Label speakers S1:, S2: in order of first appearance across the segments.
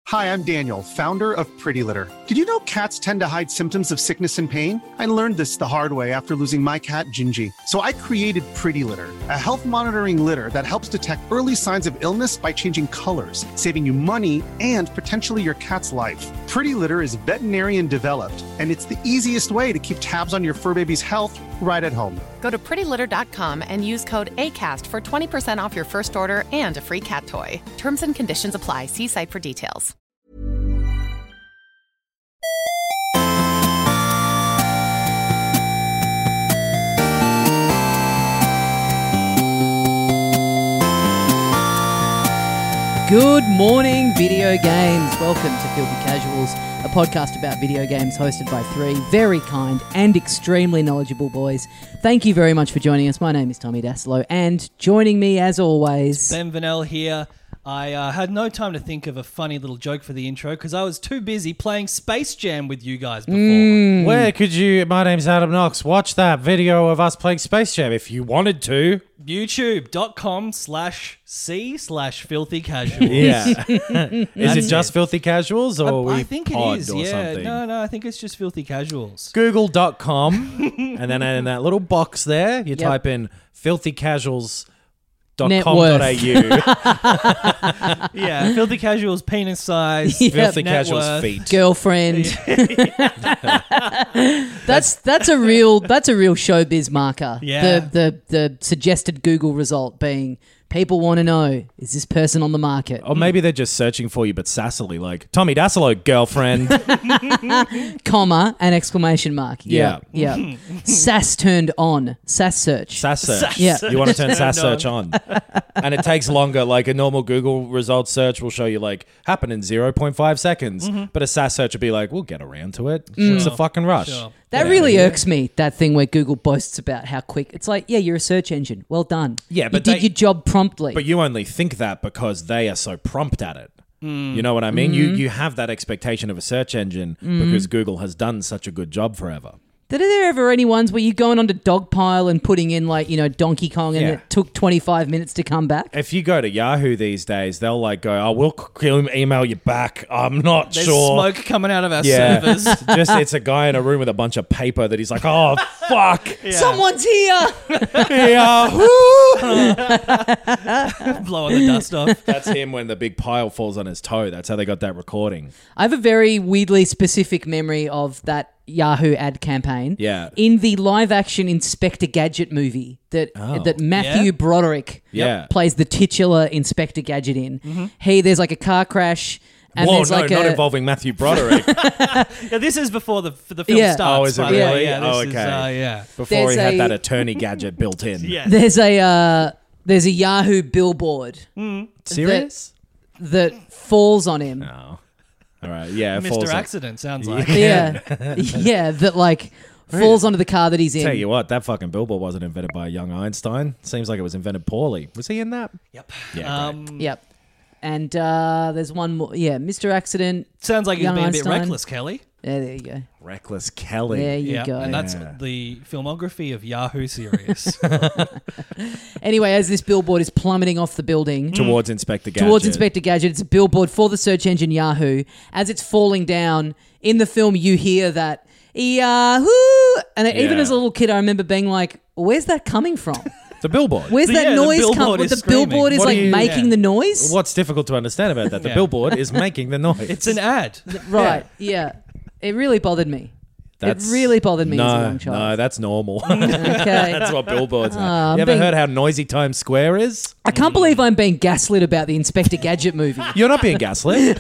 S1: Hi, I'm Daniel, founder of Pretty Litter. Did you know cats tend to hide symptoms of sickness and pain? I learned this the hard way after losing my cat, Gingy. So I created Pretty Litter, a health monitoring litter that helps detect early signs of illness by changing colors, saving you money and potentially your cat's life. Pretty Litter is veterinarian developed, and it's the easiest way to keep tabs on your fur baby's health right at home.
S2: Go to prettylitter.com and use code ACAST for 20% off your first order and a free cat toy. Terms and conditions apply. See site for details.
S3: Good morning, video games. Welcome to Filthy Casuals, a podcast about video games hosted by three very kind and extremely knowledgeable boys. Thank you very much for joining us. My name is Tommy Daslow, and joining me as always...
S4: Ben Vanel here. I had no time to think of a funny little joke for the intro because I was too busy playing Space Jam with you guys before.
S5: Where could you... My name's Adam Knox. Watch that video of us playing Space Jam if you wanted to.
S4: YouTube.com/C/Filthy Casuals.
S5: Yeah. Is it just Filthy Casuals or
S4: I think it is.
S5: or
S4: Yeah.
S5: something?
S4: No, I think it's just Filthy Casuals.
S5: Google.com and then in that little box there, you type in filthycasuals.com.au.
S4: Yeah, Filthy Casuals penis size.
S5: Filthy
S4: net
S5: Casuals
S4: worth.
S5: feet.
S3: Girlfriend. That's a real showbiz marker.
S4: Yeah.
S3: The suggested Google result being people want to know, is this person on the market?
S5: Or maybe they're just searching for you but sassily, like, Tommy Daslow, girlfriend.
S3: Comma and exclamation mark.
S5: Yeah.
S3: Yeah. Sass turned on. Sass search.
S5: Sass search.
S3: Yeah.
S5: You want to turn Sass search on. And it takes longer. Like a normal Google results search will show you like happen in 0.5 seconds. But a Sass search would be like, we'll get around to it. It's a fucking rush.
S4: Sure.
S3: That really irks me, that thing where Google boasts about how quick. It's like, yeah, you're a search engine. Well done.
S5: Yeah, but
S3: you did your job promptly.
S5: But you only think that because they are so prompt at it. You know what I mean? You have that expectation of a search engine because Google has done such a good job forever.
S3: Are there ever any ones where you're going onto Dogpile and putting in like, Donkey Kong and it took 25 minutes to come back?
S5: If you go to Yahoo these days, they'll like go, oh, we'll email you back. I'm not
S4: There's
S5: sure.
S4: smoke coming out of our servers.
S5: Just it's a guy in a room with a bunch of paper that he's like, oh, fuck.
S3: Someone's here!
S5: Yahoo!
S4: Blowing the dust off.
S5: That's him when the big pile falls on his toe. That's how they got that recording.
S3: I have a very weirdly specific memory of that Yahoo ad campaign.
S5: Yeah.
S3: In the live-action Inspector Gadget movie that Matthew Broderick plays the titular Inspector Gadget in. There's like a car crash. And there's
S5: not
S3: involving
S5: Matthew Broderick.
S4: Yeah, this is before the film starts.
S5: Oh, is it
S4: by the way.
S5: really?
S4: Yeah, this
S5: okay.
S4: is,
S5: Before
S3: There's
S5: he had that attorney gadget built in.
S4: Yeah.
S3: There's a Yahoo billboard.
S5: Serious?
S3: That falls on him.
S5: Oh. All right, yeah.
S4: Mr. Accident sounds like.
S3: Yeah. That like falls onto the car that he's in.
S5: Tell you what, that fucking billboard wasn't invented by a young Einstein. Seems like it was invented poorly. Was he in that?
S4: Yep.
S5: Yeah, great.
S3: Yep. And there's one more. Yeah, Mr. Accident.
S4: Sounds like he's
S3: Young
S4: being a bit
S3: Einstein.
S4: reckless, Kelly.
S3: Yeah, there you go.
S5: Reckless Kelly.
S3: There you go.
S4: And that's the filmography of Yahoo series.
S3: Anyway, as this billboard is plummeting off the building
S5: Towards Inspector Gadget.
S3: It's a billboard for the search engine Yahoo. As it's falling down in the film, you hear that Yahoo, and even as a little kid, I remember being like, "Where's that coming from?
S5: The billboard.
S3: Where's that
S4: the
S3: noise
S4: billboard
S3: coming?
S4: is
S3: The billboard is
S5: What
S3: like
S5: do you-
S3: making the noise,
S5: What's difficult to understand about that? The billboard is making the noise.
S4: It's an ad.
S3: right? Yeah. It really bothered me. It really bothered me as a young child.
S5: No, that's normal.
S3: Okay.
S5: That's what billboards are. You ever
S3: being-
S5: heard how noisy Times Square is?
S3: I can't believe I'm being gaslit about the Inspector Gadget movie.
S5: You're not being gaslit.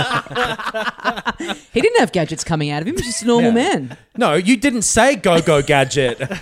S3: He didn't have gadgets coming out of him. He was just a normal man.
S5: No, you didn't say go Gadget.
S3: So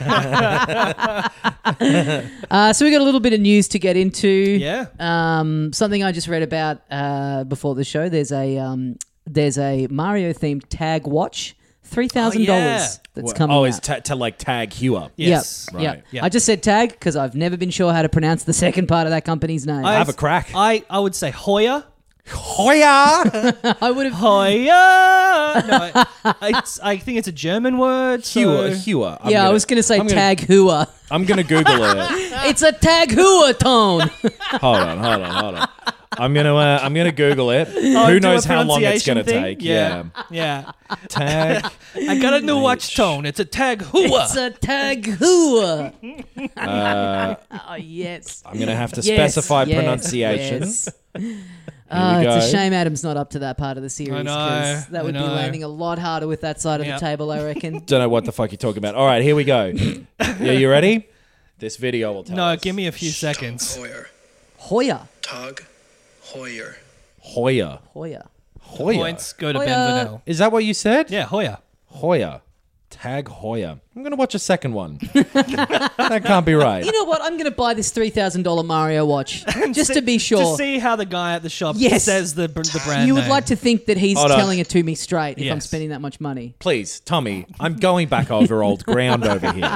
S3: we got a little bit of news to get into.
S4: Yeah.
S3: Something I just read about before the show. There's a Mario themed tag watch, $3,000 that's coming out.
S5: It's to like tag Hugh up.
S4: Yes.
S3: Yep.
S5: Right.
S4: Yep.
S3: I just said tag because I've never been sure how to pronounce the second part of that company's name.
S5: Have a crack.
S4: I would say Hoya.
S5: Hoya!
S3: I would have.
S4: Hoya. No, I think it's a German word. So
S5: Hewer.
S3: I was going to say tag hua.
S5: I'm going to Google it.
S3: It's a tag hua tone.
S5: Hold on. I'm gonna Google it.
S4: Oh,
S5: Who
S4: do a
S5: knows how long it's
S4: pronunciation
S5: gonna
S4: thing?
S5: take?
S4: Yeah.
S5: Tag.
S4: I got a new watch tone. It's a tag hua.
S3: It's a tag hua. Oh, yes.
S5: I'm gonna have to
S3: Yes,
S5: specify
S3: yes,
S5: pronunciation.
S3: yes.
S5: we
S3: It's a
S5: go.
S3: shame Adam's not up to that part of the series.
S4: I know,
S3: 'cause that would
S4: I
S3: be
S4: know.
S3: landing a lot harder with that side of
S4: Yep.
S3: the table, I reckon.
S5: Don't know what the fuck you're talking about. All right, here we go. Yeah, you ready? This video will tell
S4: No,
S5: us.
S4: give me a few seconds.
S6: Hoyer.
S3: Hoya.
S6: Tug Hoyer.
S5: Hoya.
S3: Hoya.
S5: Hoya.
S4: Points go to
S3: Hoya.
S4: Ben Vanel.
S5: Is that what you said?
S4: Yeah, Hoya.
S5: Hoya. Tag Hoya. I'm gonna watch a second one. That can't be right.
S3: You know what? I'm going to buy this $3,000 Mario watch just to be sure.
S4: To see how the guy at the shop
S3: Yes.
S4: says the brand
S3: You would
S4: name.
S3: like to think that he's
S5: Hold on.
S3: telling it to me straight if I'm
S4: Yes.
S3: spending that much money.
S5: Please, Tommy, I'm going back over old ground over here.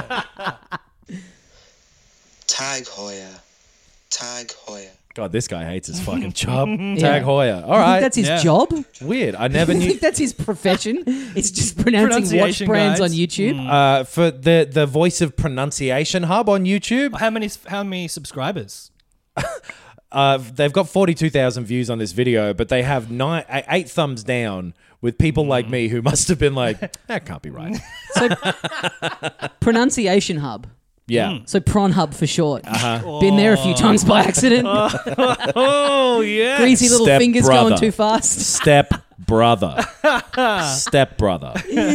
S6: Tag Hoyer. Tag Hoyer.
S5: God, this guy hates his fucking job. Tag Hoya. All right.
S3: That's his
S4: Yeah.
S3: job?
S5: Weird. I never
S3: I
S5: knew.
S3: think that's his profession. It's just pronouncing watch
S4: Pronunciation
S3: brands on
S4: guides.
S3: YouTube.
S5: For the Voice of Pronunciation Hub on YouTube,
S4: How many subscribers?
S5: they've got 42,000 views on this video, but they have 8 thumbs down with people like me who must have been like, that can't be right.
S3: Pronunciation Hub.
S5: Yeah.
S3: So Prawn Hub for short.
S5: Uh-huh.
S3: Been there a few times by accident.
S4: Oh, yeah.
S3: Greasy little
S5: Step
S3: fingers
S5: brother.
S3: going too fast.
S5: Step brother. Step brother.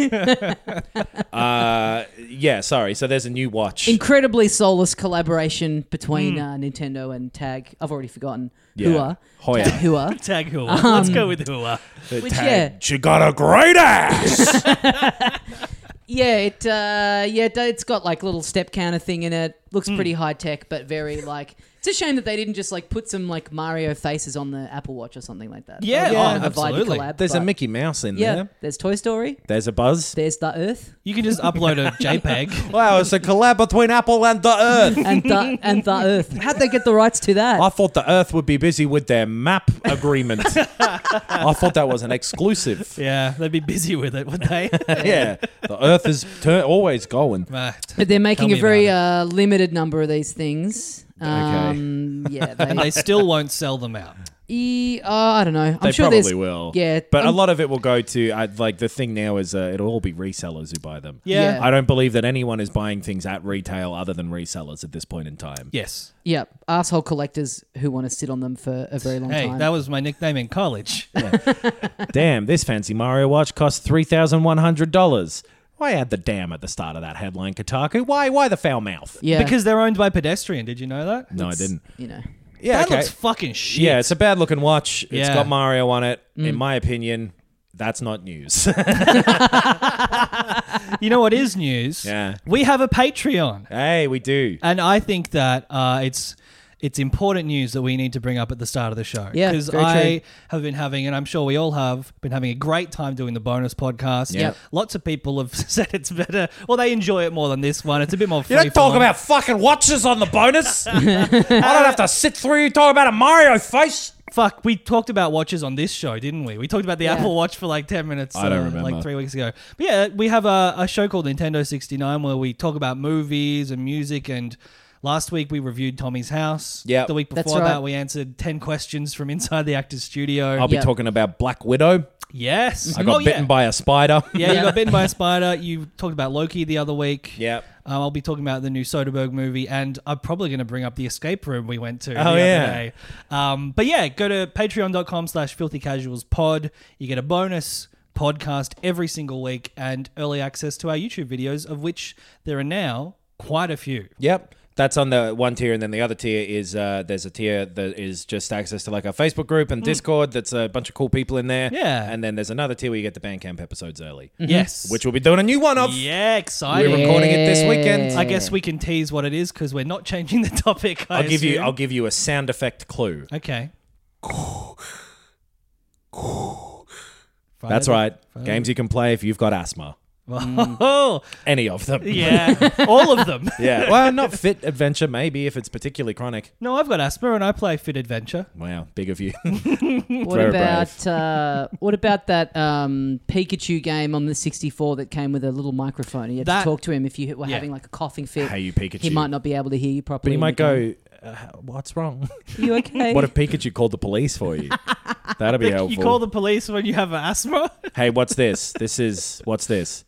S5: Yeah, sorry. So there's a new watch.
S3: Incredibly soulless collaboration between Nintendo and Tag. I've already forgotten.
S5: Yeah.
S3: Hua.
S5: Hoya.
S3: Tag Hua.
S4: Tag Hua. Let's go with Hua.
S3: Which,
S5: Tag, She got a great ass.
S3: Yeah, it's got like little step counter thing in it. Looks pretty high tech, but very like. It's a shame that they didn't just like put some like Mario faces on the Apple Watch or something like that.
S4: Yeah,
S3: That would
S4: oh,
S3: kind of a vibey
S4: absolutely.
S3: collab,
S5: There's a
S3: but-
S5: Mickey Mouse in
S3: Yeah,
S5: there.
S3: there's Toy Story.
S5: There's a Buzz.
S3: There's the Earth
S4: You can just upload a JPEG.
S5: Wow, it's a collab between Apple and the Earth.
S3: and the Earth. How'd they get the rights to that?
S5: I thought the Earth would be busy with their map agreement. I thought that was an exclusive.
S4: Yeah, they'd be busy with it, would they?
S5: Yeah, the Earth is always going.
S4: Ah,
S3: But they're making
S4: Tell
S3: a
S4: me
S3: very
S4: about
S3: limited number of these things. Yeah,
S4: and they still won't sell them out.
S3: I don't know. I'm
S5: They
S3: sure
S5: probably
S3: there's
S5: will.
S3: Yeah,
S5: But a lot of it will go to, like, the thing now is it'll all be resellers who buy them.
S4: Yeah.
S3: Yeah.
S5: I don't believe that anyone is buying things at retail other than resellers at this point in time.
S4: Yes.
S3: Yeah, asshole collectors who want to sit on them for a very long
S4: Hey,
S3: time.
S4: that was my nickname in college.
S5: Damn, this fancy Mario watch costs $3,100. Why add the damn at the start of that headline, Kotaku? Why the foul mouth?
S3: yeah,
S4: Because they're owned by Pedestrian. Did you know that?
S5: No, I didn't.
S3: you know.
S5: Yeah,
S4: That
S5: okay.
S4: looks fucking shit.
S5: Yeah, it's a bad looking watch. It's
S4: Yeah.
S5: got Mario on it.
S3: Mm.
S5: In my opinion, that's not news.
S4: You know what is news?
S5: Yeah.
S4: We have a Patreon.
S5: Hey, we do.
S4: And I think that it's important news that we need to bring up at the start of the show.
S3: Yeah,
S4: Because
S3: very
S4: I
S3: true.
S4: have been having, and I'm sure we all have, been having a great time doing the bonus podcast.
S5: Yep.
S4: Lots of people have said it's better. Well, they enjoy it more than this one. It's a bit more free.
S5: You don't talk about fucking watches on the bonus. I don't have to sit through you talking about a Mario face.
S4: Fuck, we talked about watches on this show, didn't we? We talked about the
S3: Yeah.
S4: Apple Watch for like 10 minutes.
S5: I don't remember.
S4: Like 3 weeks ago. But yeah, we have a show called Nintendo 69 where we talk about movies and music. And last week we reviewed Tommy's House.
S5: Yep.
S4: The week
S3: That's
S4: before
S3: right.
S4: that we answered 10 questions from inside the actor's studio.
S5: I'll be
S3: Yeah.
S5: talking about Black Widow.
S4: Yes.
S5: I got bitten by a spider.
S4: Yeah, you
S3: Yeah.
S4: got bitten by a spider. You talked about Loki the other week.
S5: Yep.
S4: I'll be talking about the new Soderbergh movie, and I'm probably going to bring up the escape room we went to the
S5: Oh,
S4: other
S5: yeah.
S4: day. But yeah, go to patreon.com/filthycasualspod. You get a bonus podcast every single week and early access to our YouTube videos, of which there are now quite a few.
S5: Yep. That's on the one tier, and then the other tier is there's a tier that is just access to like our Facebook group and Discord. That's a bunch of cool people in there.
S4: Yeah.
S5: And then there's another tier where you get the Bandcamp episodes early,
S4: Yes.
S5: which we'll be doing a new one of.
S4: Yeah, exciting.
S5: We're recording it this weekend.
S4: I guess we can tease what it is because we're not changing the topic.
S5: I'll give you a sound effect clue.
S4: Okay.
S5: That's right. Games you can play if you've got asthma.
S4: Oh,
S5: Any of them.
S4: yeah. All of them.
S5: Yeah. Well, not Fit Adventure, maybe, if it's particularly chronic.
S4: No, I've got asthma and I play Fit Adventure.
S5: Wow, big of you.
S3: What
S5: Very
S3: about that Pikachu game on the 64 that came with a little microphone? You had
S4: That-
S3: to talk to him if you were
S4: Yeah.
S3: having like a coughing fit.
S5: Hey, you Pikachu.
S3: He might not be able to hear you
S5: But
S3: properly.
S5: he
S3: in
S5: might
S3: the game.
S5: go, what's wrong?
S3: You okay?
S5: What if Pikachu called the police for you? That'd be helpful.
S4: You call the police when you have asthma?
S5: Hey, what's this? What's this?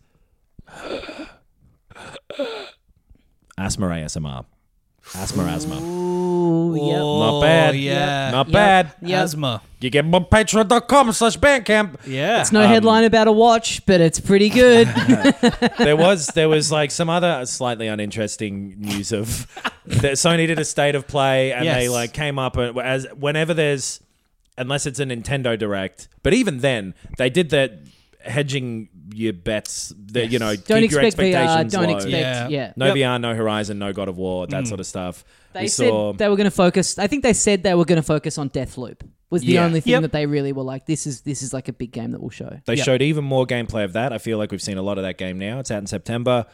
S5: Asthma ASMR. Asthma.
S3: Ooh, yep.
S5: Not bad.
S4: Yeah.
S5: Not bad.
S3: Yep.
S4: Asthma.
S5: You get them on patreon.com/bandcamp.
S4: Yeah.
S3: It's no headline about a watch, but it's pretty good.
S5: There was like some other slightly uninteresting news of that Sony did a state of play and
S4: Yes.
S5: they like came up as whenever there's, unless it's a Nintendo Direct, but even then they did that hedging your bets, that you know,
S3: Don't
S5: keep your
S3: expect VR.
S5: expectations
S3: Don't
S5: low.
S3: expect. Yeah.
S5: No VR, no Horizon, no God of War, that sort of stuff.
S3: They said they were going to focus. I think they said they were going to focus on Deathloop. Was the
S5: Yeah.
S3: only thing
S4: Yep.
S3: that they really were like, this is like a big game that we'll show.
S5: They
S4: Yep.
S5: showed even more gameplay of that. I feel like we've seen a lot of that game now. It's out in September.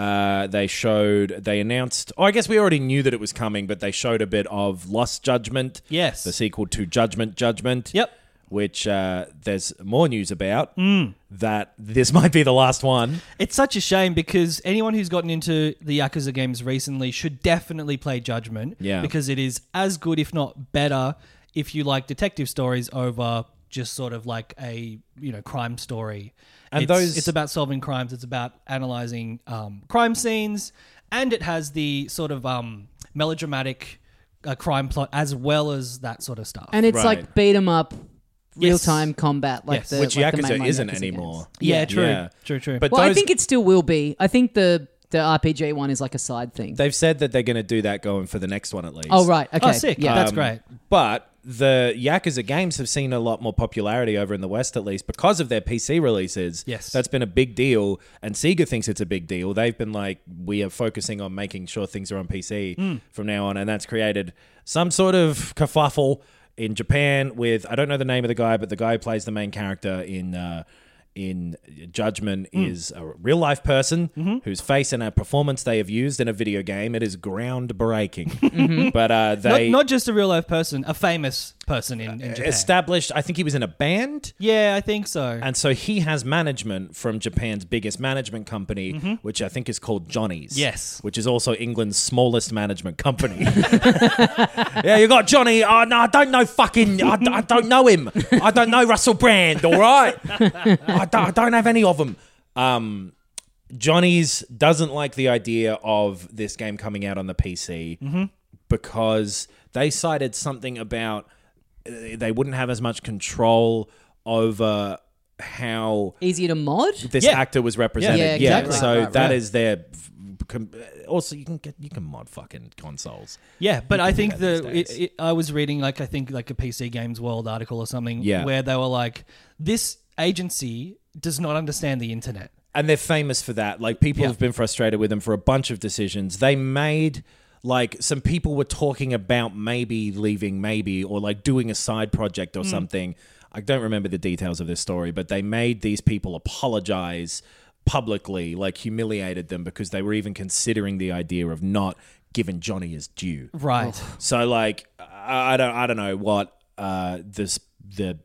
S5: They announced, I guess we already knew that it was coming, but they showed a bit of Lost Judgment.
S4: Yes.
S5: The sequel to Judgment.
S4: Yep.
S5: Which there's more news about. That this might be the last one.
S4: It's such a shame because anyone who's gotten into the Yakuza games recently should definitely play Judgment.
S5: Yeah.
S4: Because it is as good, if not better, if you like detective stories over just sort of like a, crime story.
S5: And
S4: It's about solving crimes. It's about analyzing crime scenes. And it has the sort of melodramatic crime plot as well as that sort of stuff.
S3: And it's
S5: Right.
S3: like beat 'em up, real
S4: Yes.
S3: time combat, like
S4: Yes.
S3: the
S5: Which
S3: like the
S5: Yakuza
S3: mainline
S5: isn't
S3: Yakuza
S5: anymore.
S3: games.
S4: yeah, true.
S5: Yeah.
S4: True.
S5: But
S3: Well, I
S5: those-
S3: think it still will be. I think the RPG one is like a side thing.
S5: They've said that they're going to do that going for the next one at least.
S3: Oh right, okay,
S4: Oh, sick.
S3: Yeah,
S4: That's great.
S5: But the Yakuza games have seen a lot more popularity over in the West, at least, because of their PC releases.
S4: Yes.
S5: That's been a big deal, and Sega thinks it's a big deal. They've been like, we are focusing on making sure things are on PC from now on, and that's created some sort of kerfuffle in Japan with, I don't know the name of the guy, but the guy who plays the main character in Judgment is a real life person whose face and a performance they have used in a video game. It is groundbreaking. But they
S4: Not just a real life person, a famous person in Japan.
S5: established, I think he was in a band.
S4: Yeah, I think so.
S5: And so he has management from Japan's biggest management company, which I think is called Johnny's.
S4: Yes.
S5: Which is also England's smallest management company. Yeah, you got Johnny. Oh, no, I don't know I don't know him. I don't know Russell Brand, all right? I don't have any of them. Johnny's doesn't like the idea of this game coming out on the PC because they cited something about they wouldn't have as much control over how
S3: easier to mod.
S5: this
S4: Yeah.
S5: actor was represented.
S3: Yeah, exactly.
S5: So
S3: Right,
S5: that
S3: right.
S5: is their. Also, you can mod fucking consoles.
S4: Yeah, but I think
S5: do that these days.
S4: I was reading like a PC Games World article or something
S5: Yeah.
S4: where they were like, this agency does not understand the internet.
S5: And they're famous for that. Like, people have been frustrated with them for a bunch of decisions. They made, like, some people were talking about maybe leaving, or like doing a side project or something. I don't remember the details of this story, but they made these people apologize publicly, like humiliated them because they were even considering the idea of not giving Johnny his due.
S4: Right.
S5: So, like, I don't know what the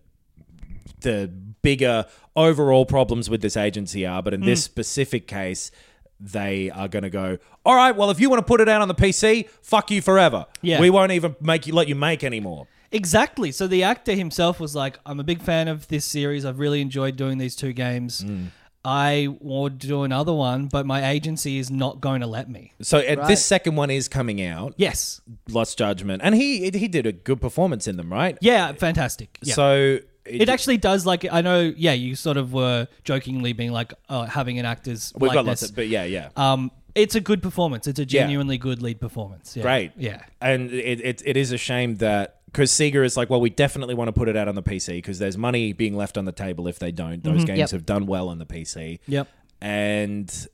S5: bigger overall problems with this agency are, but in this specific case, they are going to go, all right, well, if you want to put it out on the PC, fuck you forever.
S4: Yeah.
S5: We won't even let you make anymore.
S4: Exactly. So the actor himself was like, I'm a big fan of this series. I've really enjoyed doing these two games. I want to do another one, but my agency is not going to let me.
S5: So
S3: Right.
S5: this second one is coming out,
S4: Yes.
S5: Lost Judgment, and he did a good performance in them, right?
S4: Yeah, fantastic. Yeah.
S5: So
S4: it actually does, like, I know, you sort of were jokingly being like, having an actor's
S5: we've got
S4: likeness.
S5: lots of, but yeah.
S4: It's a good performance. It's a genuinely good lead performance. Yeah.
S5: Great.
S4: Yeah.
S5: And it is a shame that, because Sega is like, well, we definitely want to put it out on the PC because there's money being left on the table if they don't. Those games
S3: Yep.
S5: have done well on the PC.
S4: Yep.
S5: And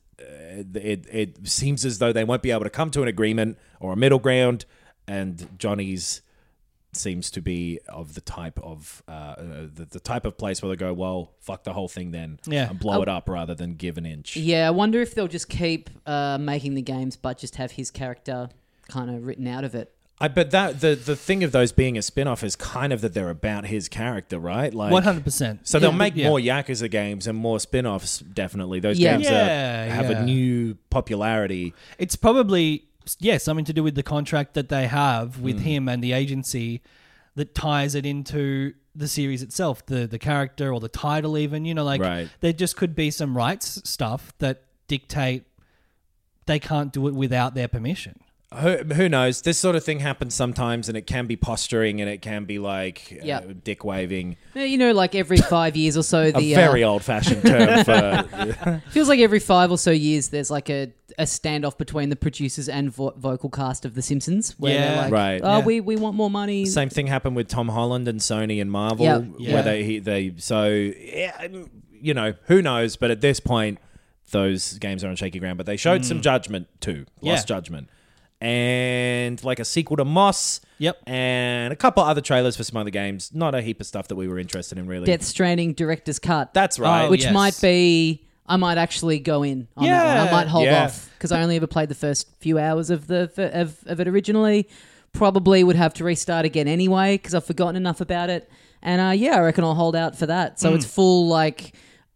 S5: it seems as though they won't be able to come to an agreement or a middle ground. And Johnny's seems to be of the type of the type of place where they go, well, fuck the whole thing then,
S4: Yeah.
S5: and blow it up rather than give an inch.
S3: Yeah, I wonder if they'll just keep making the games, but just have his character kind of written out of it.
S5: But that the thing of those being a spin-off is kind of that they're about his character, right? Like
S4: 100%.
S5: So they'll make
S4: Yeah.
S5: more Yakuza games and more spin-offs, definitely. Those
S3: Yeah.
S5: games
S4: Yeah,
S5: have
S4: yeah.
S5: a new popularity.
S4: It's probably something to do with the contract that they have with him and the agency that ties it into the series itself, the character or the title even,
S5: Right.
S4: there just could be some rights stuff that dictate they can't do it without their permission.
S5: Who knows? This sort of thing happens sometimes, and it can be posturing, and it can be like
S3: Yep.
S5: dick waving.
S3: Like every 5 years or so,
S5: A very old-fashioned term for...
S3: feels like every 5 or so years there's like a standoff between the producers and vocal cast of The Simpsons where
S4: Yeah.
S3: they're like,
S5: Right.
S3: oh,
S4: Yeah.
S3: we want more money.
S5: Same thing happened with Tom Holland and Sony and Marvel,
S3: Yep.
S5: where
S4: Yeah.
S5: who knows? But at this point, those games are on shaky ground. But they showed some judgment too, Lost
S4: Yeah.
S5: Judgment, and like a sequel to Moss.
S4: Yep.
S5: And a couple other trailers for some other games. Not a heap of stuff that we were interested in, really.
S3: Death Stranding director's cut.
S5: That's right.
S4: Oh,
S3: which
S4: yes.
S3: might be... I might actually go in on that one. I
S4: Yeah.
S3: might hold
S5: Yeah.
S3: off because I only ever played the first few hours of of it originally. Probably would have to restart again anyway because I've forgotten enough about it. And I reckon I'll hold out for that. So it's full like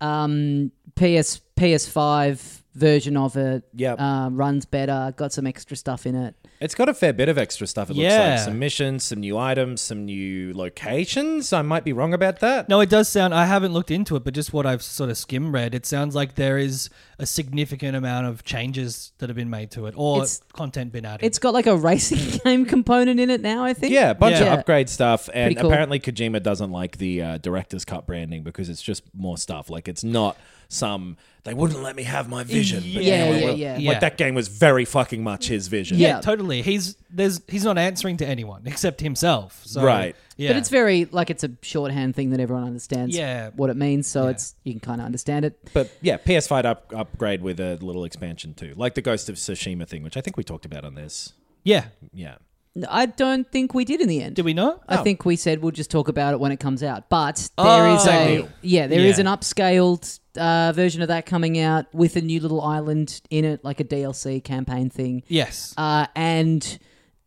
S3: PS5 version of it.
S5: Yep.
S3: Runs better. Got some extra stuff in it.
S5: It's got a fair bit of extra stuff. It looks
S4: Yeah.
S5: like some missions, some new items, some new locations. I might be wrong about that.
S4: No, it does sound, I haven't looked into it, but just what I've sort of skim read, it sounds like there is a significant amount of changes that have been made to it or
S3: It's-
S4: content been added.
S3: It's got like a racing game component in it now, I think.
S5: Yeah, a bunch
S4: Yeah.
S5: of upgrade stuff, and
S3: Pretty cool.
S5: apparently Kojima doesn't like the director's cut branding because it's just more stuff. Like it's not some. They wouldn't let me have my vision. But
S3: Yeah,
S5: now I
S3: yeah,
S5: will.
S3: yeah.
S5: Like that game was very fucking much his vision.
S3: Yeah.
S4: Totally. He's not answering to anyone except himself. So,
S5: Right.
S4: Yeah.
S3: But it's very like it's a shorthand thing that everyone understands
S4: Yeah.
S3: what it means, so it's you can kind of understand it.
S5: But yeah, PS5 upgrade with a little expansion too, like the Ghost of Tsushima thing, which I think we talked about on this.
S4: Yeah.
S5: Yeah.
S3: I don't think we did in the end.
S4: Did we not?
S3: I think we said we'll just talk about it when it comes out. But there is
S5: Same deal.
S3: there is
S4: Yeah.
S3: an upscaled version of that coming out with a new little island in it, like a DLC campaign thing,
S4: Yes.
S3: and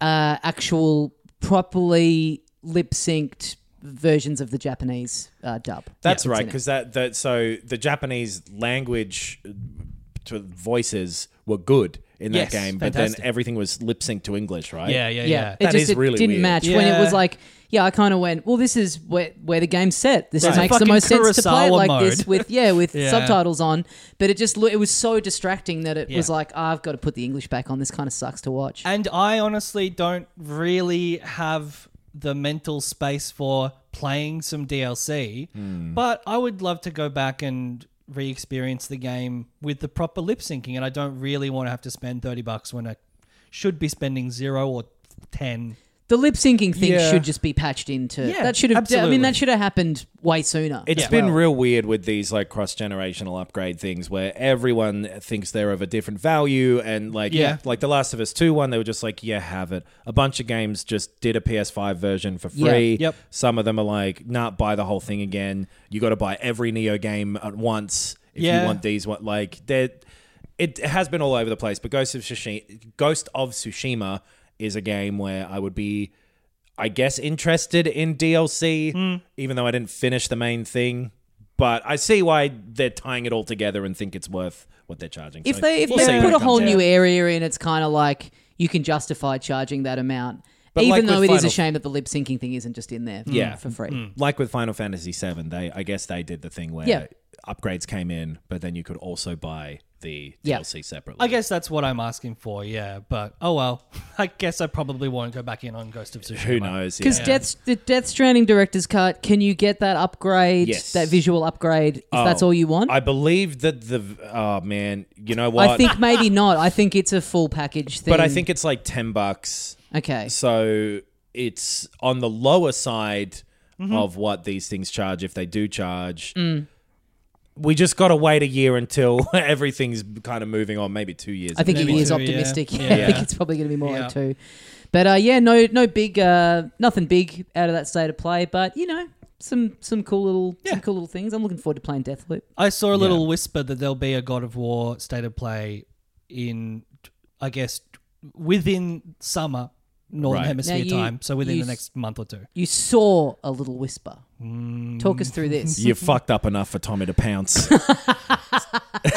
S3: actual properly lip synced versions of the Japanese dub.
S5: That's
S3: Yeah,
S5: right,
S3: it's in it.
S5: because so the Japanese language to voices were good in that
S4: Yes,
S5: game, but
S4: fantastic.
S5: then everything was lip synced to English, right?
S4: Yeah.
S3: It
S5: That
S3: just
S5: is really
S3: didn't
S5: weird.
S3: match when it
S4: Yeah.
S3: was like, I kind of went, well, this is where the game's set. This
S4: Right.
S3: makes the
S4: Fucking
S3: most sense to play it
S4: Kurosawa
S3: like this
S4: mode.
S3: with
S4: Yeah.
S3: subtitles on. But it just it was so distracting that it
S4: Yeah.
S3: was like, I've got to put the English back on. This kind of sucks to watch.
S4: And I honestly don't really have the mental space for playing some DLC, but I would love to go back and re-experience the game with the proper lip syncing, and I don't really want to have to spend $30 when I should be spending 0 or 10.
S3: The lip syncing thing
S5: Yeah.
S3: should just be patched into.
S4: Yeah,
S3: That should have. I
S4: absolutely.
S3: mean, that should have happened way sooner.
S5: It's
S3: as
S5: been
S3: well.
S5: real weird with these like cross-generational upgrade things where everyone thinks they're of a different value, and like
S4: Yeah.
S5: like the Last of Us 2 one, they were just like, yeah, have it. A bunch of games just did a PS5 version for
S3: Yeah.
S5: free.
S4: Yep.
S5: Some of them are like, nah, buy the whole thing again. You got to buy every Neo game at once if
S4: Yeah.
S5: you want these. Like it has been all over the place. But Ghost of Tsushima is a game where I would be, I guess, interested in DLC, even though I didn't finish the main thing. But I see why they're tying it all together and think it's worth what they're charging.
S3: If
S5: So
S3: they
S5: we'll see when
S3: put
S5: it
S3: a whole
S5: comes
S3: new
S5: out.
S3: area in, it's kind of like you can justify charging that amount.
S5: But
S3: Even
S5: like
S3: though
S5: with
S3: it is a
S5: Final-
S3: shame that the lip syncing thing isn't just in there
S5: Yeah.
S3: for free.
S5: Like with Final Fantasy VII, I guess they did the thing where
S3: Yeah.
S5: upgrades came in, but then you could also buy the
S3: Yeah.
S5: DLC separately.
S4: I guess that's what I'm asking for, yeah. But, oh well. I guess I probably won't go back in on Ghost of Tsushima.
S5: Who knows?
S3: Because
S5: Yeah.
S3: the Death Stranding director's cut, can you get that upgrade,
S5: Yes.
S3: that visual upgrade, if that's all you want?
S5: I believe that oh man, you know what?
S3: I think maybe not. I think it's a full package thing.
S5: but I think it's like $10.
S3: Okay.
S5: So it's on the lower side
S3: Mm-hmm.
S5: of what these things charge if they do charge.
S3: Mm.
S5: We just got to wait a year until everything's kind of moving on, maybe 2 years.
S3: I think
S4: Maybe
S3: he is
S4: two, yeah.
S3: optimistic.
S4: Yeah.
S3: I think it's probably going to be more
S4: Yeah.
S3: like 2. But no big, nothing big out of that state of play. But some cool little things. I'm looking forward to playing Deathloop.
S4: I saw a little whisper that there'll be a God of War state of play in, I guess, within summer, Northern
S5: Right.
S4: Hemisphere
S3: Now you-
S4: time. So within
S3: you
S4: the next month or two.
S3: You saw a little whisper. Talk us through this.
S5: You fucked up enough for Tommy to pounce.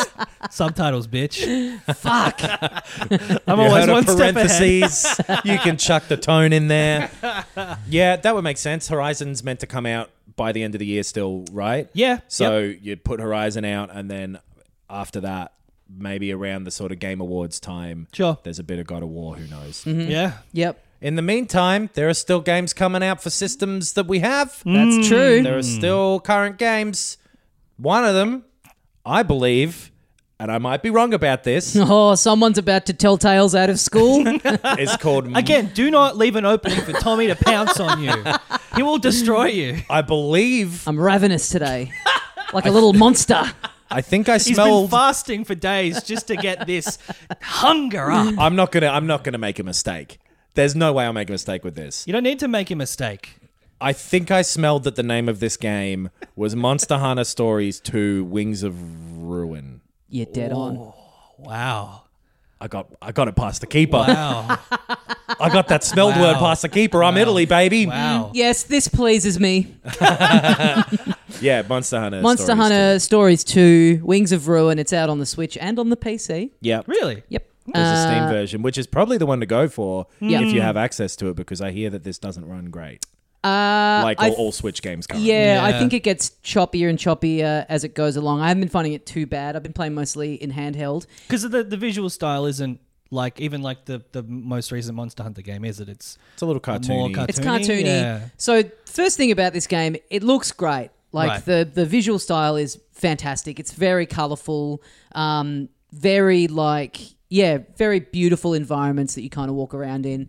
S4: Subtitles, bitch.
S3: Fuck.
S4: I'm
S5: You
S4: always
S5: heard of
S4: one step ahead.
S5: parentheses. You can chuck the tone in there. Yeah, that would make sense. Horizon's meant to come out by the end of the year still, right?
S4: Yeah.
S5: So you'd put Horizon out, and then after that, maybe around the sort of Game Awards time,
S4: Sure.
S5: there's a bit of God of War. Who knows?
S4: Yeah.
S3: Yep.
S5: In the meantime, there are still games coming out for systems that we have.
S3: That's true.
S5: There are still current games. One of them, I believe, and I might be wrong about this,
S3: Oh, someone's about to tell tales out of school.
S5: is called...
S4: Again, do not leave an opening for Tommy to pounce on you. He will destroy you.
S5: I believe...
S3: I'm ravenous today. Like a little monster.
S5: I think I
S4: He's been
S5: smelled...
S4: fasting for days just to get this hunger up.
S5: I'm not gonna make a mistake. There's no way I'll make a mistake with this.
S4: You don't need to make a mistake.
S5: I think I smelled that the name of this game was Monster Hunter Stories 2: Wings of Ruin.
S3: You're dead on.
S4: Wow.
S5: I got it past the keeper.
S4: Wow.
S5: I got that smelled
S4: Wow.
S5: word past the keeper. I'm Italy, baby.
S4: Wow.
S3: Yes, this pleases me.
S5: Yeah, Monster Hunter.
S3: Monster
S5: Stories
S3: Hunter Stories 2, Wings of Ruin. It's out on the Switch and on the PC.
S5: 2. Yeah.
S4: Really?
S3: Yep.
S5: There's a Steam version, which is probably the one to go for
S3: Yeah.
S5: if you have access to it, because I hear that this doesn't run great.
S3: I
S5: All Switch games currently.
S3: Yeah, I
S4: Yeah.
S3: think it gets choppier and choppier as it goes along. I haven't been finding it too bad. I've been playing mostly in handheld.
S4: Because the visual style isn't like even like the most recent Monster Hunter game, is it? It's
S5: It's a little
S4: more
S5: cartoony.
S4: cartoony.
S3: It's cartoony.
S4: Yeah.
S3: So first thing about this game, it looks great. Like
S4: Right.
S3: the visual style is fantastic. It's very colourful, very very beautiful environments that you kind of walk around in.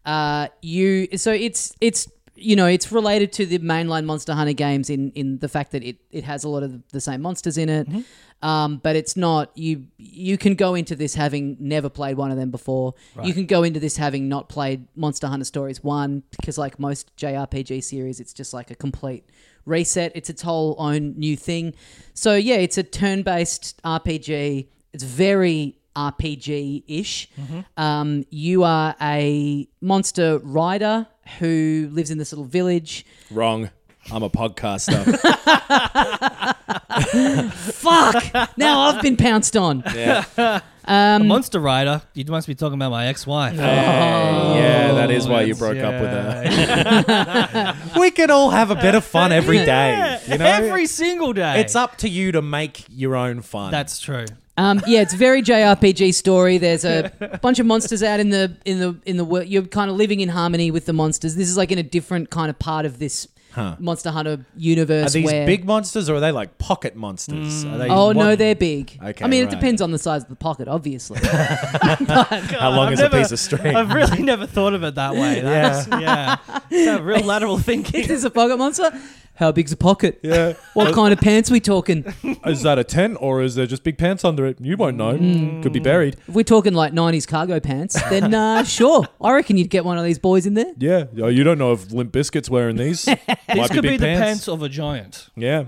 S3: It's related to the mainline Monster Hunter games in the fact that it has a lot of the same monsters in it. But it's not you can go into this having never played one of them before. You can go into this having not played Monster Hunter Stories 1, because like most JRPG series, it's just like a complete reset. It's its whole own new thing. So yeah, it's a turn-based RPG. It's very RPG-ish. You are a monster rider who lives in this little village.
S5: Wrong. I'm a podcaster.
S3: Fuck! Now I've been pounced on.
S5: Yeah.
S4: A Monster Rider. You must be talking about my ex-wife.
S5: Yeah, that is why you broke up with her. We can all have a bit of fun every day. You know?
S4: Every single day.
S5: It's up to you to make your own fun.
S4: That's true.
S3: It's a very JRPG story. There's a bunch of monsters out in the world. You're kind of living in harmony with the monsters. This is like in a different kind of part of this Monster Hunter universe.
S5: Are these
S3: where,
S5: big monsters or are they like pocket monsters? Are they
S3: Oh no,
S5: what-
S3: they're big.
S5: Okay,
S3: I mean, it
S5: right.
S3: depends on the size of the pocket, obviously.
S5: How long is a piece of string?
S4: I've really never thought of it that way. Yeah. It's a real lateral thinking.
S3: Is this a pocket monster? How big's a pocket?
S5: Yeah.
S3: What kind of pants we talking?
S5: Is that a tent or is there just big pants under it? You won't know. Could be buried.
S3: If we're talking like 90s cargo pants, then sure. I reckon you'd get one of these boys in there.
S5: Yeah. Oh, you don't know if Limp Bizkit's wearing these.
S4: These
S5: Might
S4: could be
S5: big
S4: the pants of a giant.
S5: Yeah.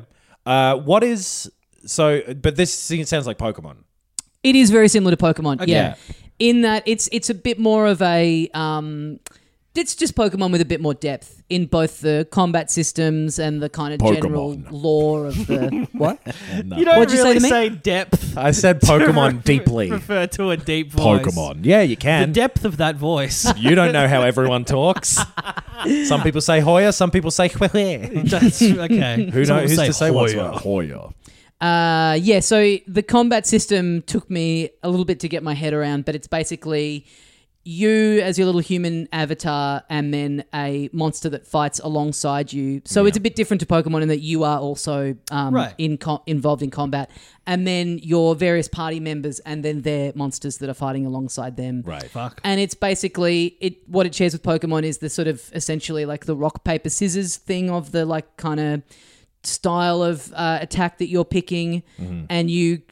S5: But this sounds like Pokemon.
S3: It is very similar to Pokemon.
S4: Okay.
S3: Yeah. In that it's a bit more of a it's just Pokemon with a bit more depth in both the combat systems and the kind of general
S5: Pokemon.
S3: lore of the what?
S4: You don't
S3: What'd you say
S4: really
S3: to me?
S4: say depth.
S5: I said Pokemon deeply.
S4: Refer to a deep voice.
S5: Yeah, you
S4: The
S5: can.
S4: depth of that voice.
S5: You don't know how everyone talks. Some people say Hoya, some people say Hue.
S4: That's okay.
S5: Who
S4: Some
S5: knows
S4: will
S5: who's to say what's
S4: Hoya.
S5: what? Hoya.
S3: So the combat system took me a little bit to get my head around, but it's basically you as your little human avatar and then a monster that fights alongside you. So it's a bit different to Pokemon in that you are also
S4: Right.
S3: involved in combat. And then your various party members and then their monsters that are fighting alongside them.
S5: Right.
S4: Fuck.
S3: And it's basically what it shares with Pokemon is the sort of essentially like the rock, paper, scissors thing of the like kind of style of attack that you're picking, and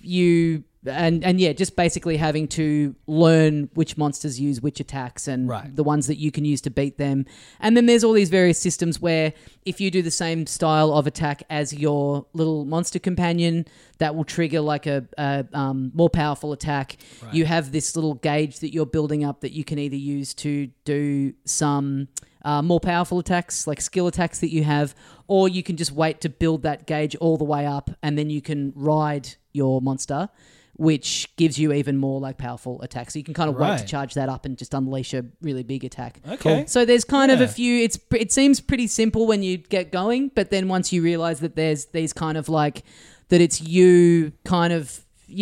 S3: just basically having to learn which monsters use which attacks and
S4: Right.
S3: the ones that you can use to beat them. And then there's all these various systems where if you do the same style of attack as your little monster companion, that will trigger like a more powerful attack. Right. You have this little gauge that you're building up that you can either use to do some more powerful attacks, like skill attacks that you have, or you can just wait to build that gauge all the way up and then you can ride your monster which gives you even more like powerful attacks. So you can kind of wait to
S4: Right.
S3: charge that up and just unleash a really big attack.
S4: Okay.
S3: So there's kind of a
S4: Yeah.
S3: few. It seems pretty simple when you get going, but then once you realize that there's these kind of like that it's you kind of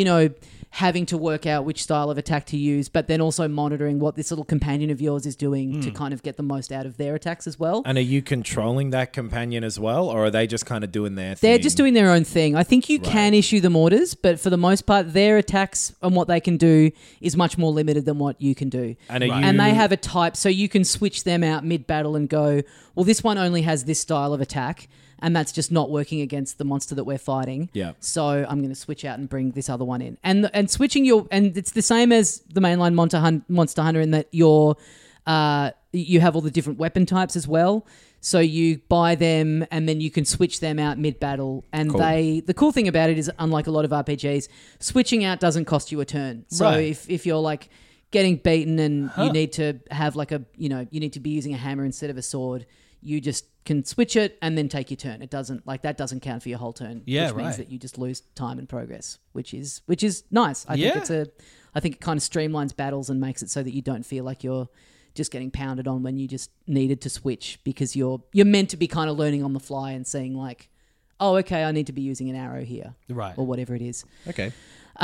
S3: having to work out which style of attack to use, but then also monitoring what this little companion of yours is doing to kind of get the most out of their attacks as well.
S5: And are you controlling that companion as well, or are they just kind of doing their thing?
S3: They're just doing their own thing. I think you can issue them orders, but for the most part, their attacks and what they can do is much more limited than what you can do.
S5: And are you...
S3: And they have a type, so you can switch them out mid-battle and go, well, this one only has this style of attack, and that's just not working against the monster that we're fighting.
S5: Yeah.
S3: So I'm going to switch out and bring this other one in. And switching and it's the same as the mainline Monster Hunter in that you have all the different weapon types as well. So you buy them and then you can switch them out mid-battle. And the cool thing about it is, unlike a lot of RPGs, switching out doesn't cost you a turn. So
S4: Right.
S3: if you're like getting beaten and you need to have like you need to be using a hammer instead of a sword, you just can switch it and then take your turn. It doesn't that doesn't count for your whole turn.
S4: Yeah,
S3: which means
S4: right.
S3: that you just lose time and progress, which is nice. I think it kind of streamlines battles and makes it so that you don't feel like you're just getting pounded on when you just needed to switch, because you're meant to be kind of learning on the fly and seeing like, oh, okay, I need to be using an arrow here,
S4: Right.
S3: or whatever it is.
S5: Okay.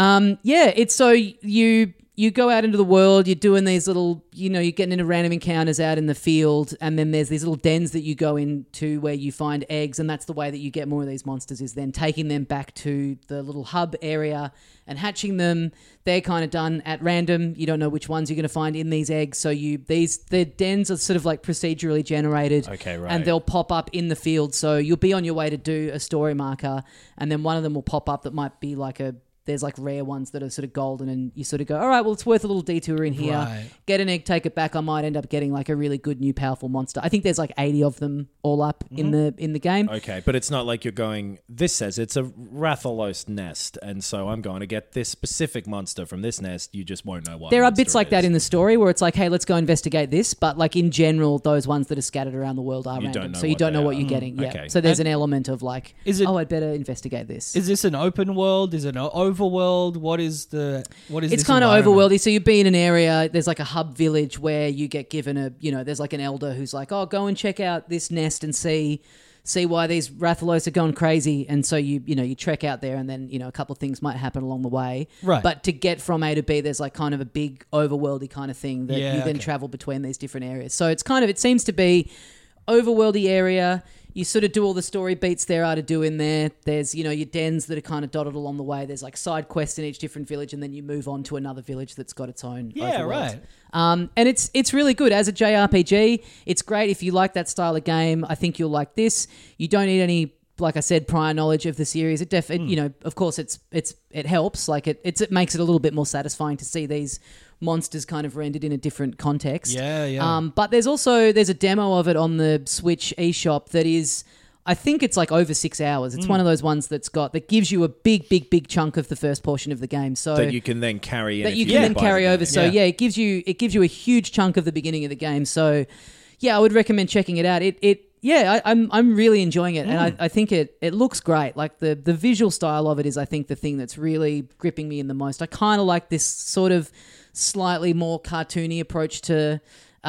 S3: It's so you go out into the world, you're doing these little, you're getting into random encounters out in the field, and then there's these little dens that you go into where you find eggs, and that's the way that you get more of these monsters, is then taking them back to the little hub area and hatching them. They're kind of done at random. You don't know which ones you're going to find in these eggs, so the dens are sort of like procedurally generated.
S5: Okay, right.
S3: And they'll pop up in the field, so you'll be on your way to do a story marker, and then one of them will pop up that might be like there's like rare ones that are sort of golden, and you sort of go, all right, well, it's worth a little detour in here.
S4: Right.
S3: Get an egg, take it back. I might end up getting like a really good new powerful monster. I think there's like 80 of them all up in the game.
S5: Okay, but it's not like you're going, this says it's a Rathalos nest, and so I'm going to get this specific monster from this nest. You just won't know what
S3: There are
S5: monster
S3: bits like
S5: it
S3: that
S5: is.
S3: in the story where it's like, hey, let's go investigate this. But like in general, those ones that are scattered around the world are
S5: You don't
S3: random.
S5: know
S3: So you
S5: what
S3: don't
S5: they
S3: know what
S5: are.
S3: you're getting. Yeah.
S5: Okay.
S3: So there's an element of like,
S4: Is it-
S3: I'd better investigate this.
S4: Is this an open world? Is it an overworld? What is
S3: It's
S4: this
S3: kind of
S4: environment?
S3: overworldy. So you'd be in an area, there's like a hub village where you get given there's like an elder who's like, oh, go and check out this nest and see why these Rathalos are going crazy. And so you trek out there, and then, a couple of things might happen along the way.
S4: Right.
S3: But to get from A to B, there's like kind of a big overworldy kind of thing that
S4: Yeah,
S3: you then
S4: okay.
S3: travel between these different areas. So it's kind of, it seems to be overworldy area. You sort of do all the story beats there are to do in there. There's, your dens that are kind of dotted along the way. There's like side quests in each different village, and then you move on to another village that's got its own
S4: Yeah,
S3: overworld.
S4: right.
S3: And it's really good as a JRPG. It's great if you like that style of game. I think you'll like this. You don't need any, like I said, prior knowledge of the series. It of course it helps. Like it makes it a little bit more satisfying to see these monsters kind of rendered in a different context.
S4: Yeah.
S3: But there's a demo of it on the Switch eShop that is, I think it's like over 6 hours. It's one of those ones that gives you a big chunk of the first portion of the game. So
S5: that you can then carry in.
S3: that
S5: if
S3: you
S5: you
S3: can then
S5: buy
S3: carry
S5: the
S3: over.
S5: game.
S3: So
S4: Yeah.
S3: it gives you a huge chunk of the beginning of the game. So yeah, I would recommend checking it out. I'm really enjoying it, and I think it looks great. Like the visual style of it is, I think, the thing that's really gripping me in the most. I kind of like this sort of slightly more cartoony approach to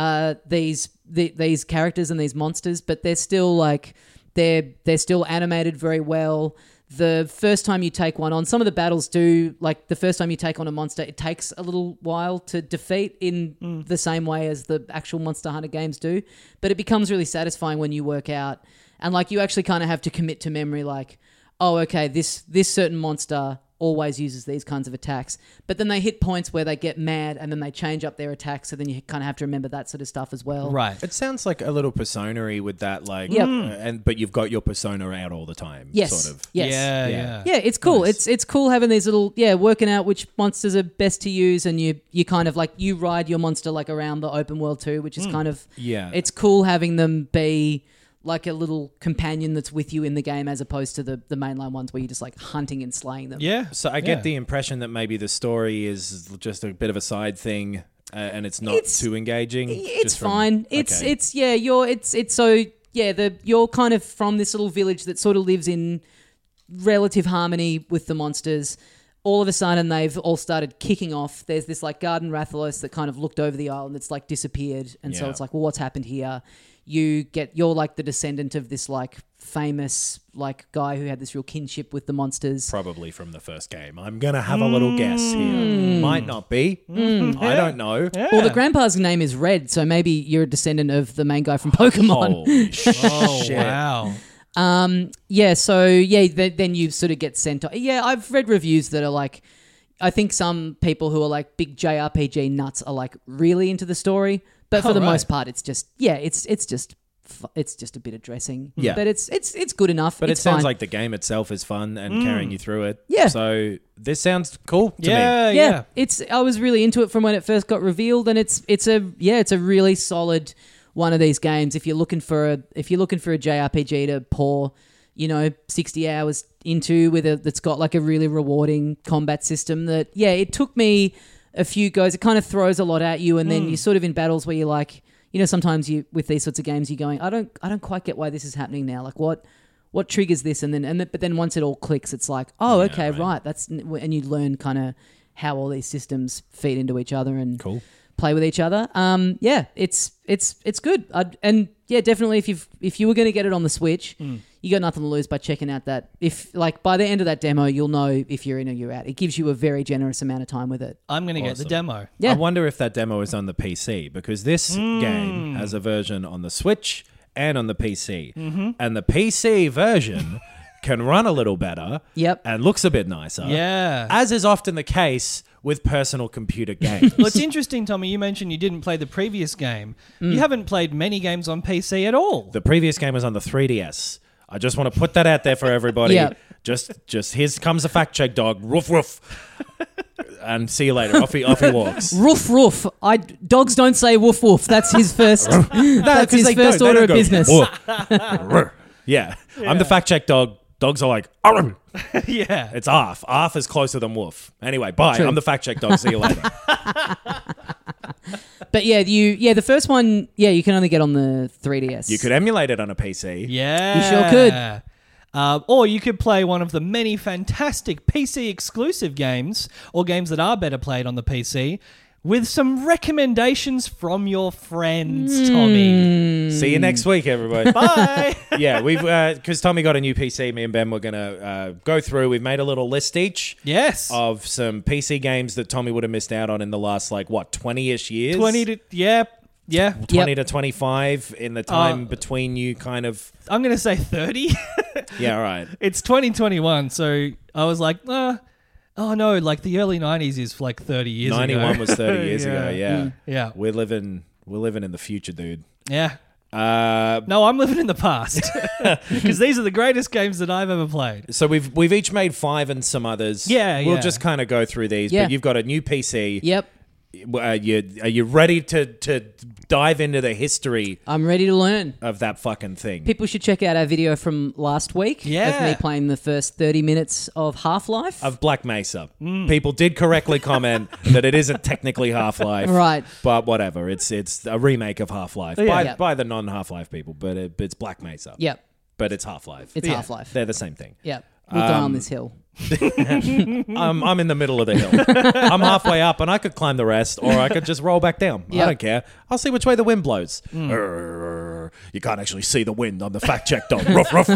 S3: these characters and these monsters, but they're still like they're still animated very well. The first time you take one on, some of the battles do, like the first time you take on a monster, it takes a little while to defeat in the same way as the actual Monster Hunter games do. But it becomes really satisfying when you work out, and like you actually kind of have to commit to memory, like, oh, okay, this certain monster always uses these kinds of attacks. But then they hit points where they get mad and then they change up their attacks, so then you kind of have to remember that sort of stuff as well.
S4: Right.
S5: It sounds like a little Persona-y with that, like,
S3: Yep.
S5: but you've got your Persona out all the time.
S3: Yes.
S5: Sort of.
S3: Yes.
S4: Yeah.
S3: Yeah, it's cool.
S5: Nice.
S3: It's cool having these little working out which monsters are best to use, and you kind of like you ride your monster like around the open world too, which is kind of
S5: Yeah.
S3: It's cool having them be like a little companion that's with you in the game, as opposed to the mainline ones where you're just like hunting and slaying them.
S4: Yeah.
S5: So I get the impression that maybe the story is just a bit of a side thing, and it's not too engaging.
S3: It's
S5: just from-
S3: fine. You're kind of from this little village that sort of lives in relative harmony with the monsters. all of a sudden they've all started kicking off. There's this like Garden Rathalos that kind of looked over the island that's like disappeared. And so
S5: Yeah.
S3: it's like, well, what's happened here? You're like the descendant of this like famous like guy who had this real kinship with the monsters.
S5: Probably from the first game. I'm going to have a little guess here. Might not be. I don't know.
S3: Well, the grandpa's name is Red, so maybe you're a descendant of the main guy from Pokemon.
S5: Holy
S4: Oh,
S5: shit.
S4: wow.
S3: Then you sort of get sent off. Yeah, I've read reviews that are like, I think some people who are like big JRPG nuts are like really into the story, but for the most part, it's just it's just a bit of dressing.
S5: Yeah.
S3: but it's good enough.
S5: But
S3: it's
S5: it sounds
S3: fine.
S5: like the game itself is fun and carrying you through it.
S3: Yeah.
S5: So this sounds cool to me.
S4: Yeah.
S3: I was really into it from when it first got revealed, and it's a really solid one of these games. If you're looking for a JRPG to pour, 60 hours into that's got like a really rewarding combat system that, it took me a few goes. It kind of throws a lot at you, and then you're sort of in battles where you're like, sometimes you with these sorts of games, you're going, I don't quite get why this is happening now. Like what triggers this? But then once it all clicks, it's like, oh, okay, right. And you learn kind of how all these systems feed into each other and play with each other. It's good. Definitely if you were going to get it on the Switch, you got nothing to lose by checking out that. If like by the end of that demo, you'll know if you're in or you're out. It gives you a very generous amount of time with it.
S4: I'm going to get the demo.
S3: Yeah.
S5: I wonder if that demo is on the PC, because this game has a version on the Switch and on the PC. And the PC version can run a little better
S3: Yep.
S5: and looks a bit nicer.
S4: Yeah.
S5: As is often the case with personal computer games.
S4: Well, it's interesting, Tommy. You mentioned you didn't play the previous game. You haven't played many games on PC at all.
S5: The previous game was on the 3DS. I just want to put that out there for everybody.
S3: Yeah.
S5: Just here comes a fact check dog. Roof, roof. And see you later. Off he walks.
S3: Roof, roof. Dogs don't say woof, woof. That's his first. That's his
S5: they
S3: first
S5: don't.
S3: order
S5: They
S3: of
S5: don't go,
S3: business.
S5: "Woof." Yeah. I'm the fact check dog. Dogs are like, "Arr."
S4: Yeah.
S5: It's arf. Arf is closer than woof. Anyway, bye.
S3: True.
S5: I'm the fact check dog. See you later.
S3: But the first one, you can only get on the 3DS.
S5: You could emulate it on a PC.
S4: Yeah.
S3: You sure could.
S4: Or you could play one of the many fantastic PC exclusive games, or games that are better played on the PC, with some recommendations from your friends, Tommy.
S5: See you next week, everybody.
S4: Bye.
S5: Yeah, we've because Tommy got a new PC. Me and Ben were gonna go through. We've made a little list each
S4: Yes.
S5: of some PC games that Tommy would have missed out on in the last 20-ish years.
S4: 20 to, yeah.
S5: 20 to 25 in the time between you kind of.
S4: I'm going to say 30.
S5: Yeah, all right.
S4: It's 2021, so I was like, oh no, like the early 90s is like 30 years
S5: 91
S4: ago.
S5: was 30 years ago, yeah.
S4: Yeah.
S5: We're living in the future, dude.
S4: Yeah. No, I'm living in the past because these are the greatest games that I've ever played.
S5: So we've each made 5 and some others.
S4: Yeah,
S5: We'll
S4: yeah.
S5: just kind of go through these.
S3: Yeah.
S5: But you've got a new PC.
S3: Yep.
S5: Are you ready to dive into the history
S3: I'm ready to learn.
S5: of that fucking thing?
S3: People should check out our video from last week of
S4: Yeah.
S3: me playing the first 30 minutes of Half-Life.
S5: Of Black Mesa. People did correctly comment that it isn't technically Half-Life.
S3: Right.
S5: But whatever. It's a remake of Half-Life
S3: Yeah.
S5: by the non-half-life people, but it's Black Mesa.
S3: Yep.
S5: But it's Half-Life.
S3: It's Half-Life.
S5: They're the same thing.
S3: Yep. We'll die on this hill.
S5: I'm in the middle of the hill. I'm halfway up and I could climb the rest, or I could just roll back down.
S3: Yep.
S5: I don't care. I'll see which way the wind blows. You can't actually see the wind. I'm the fact check dog. Ruff, ruff.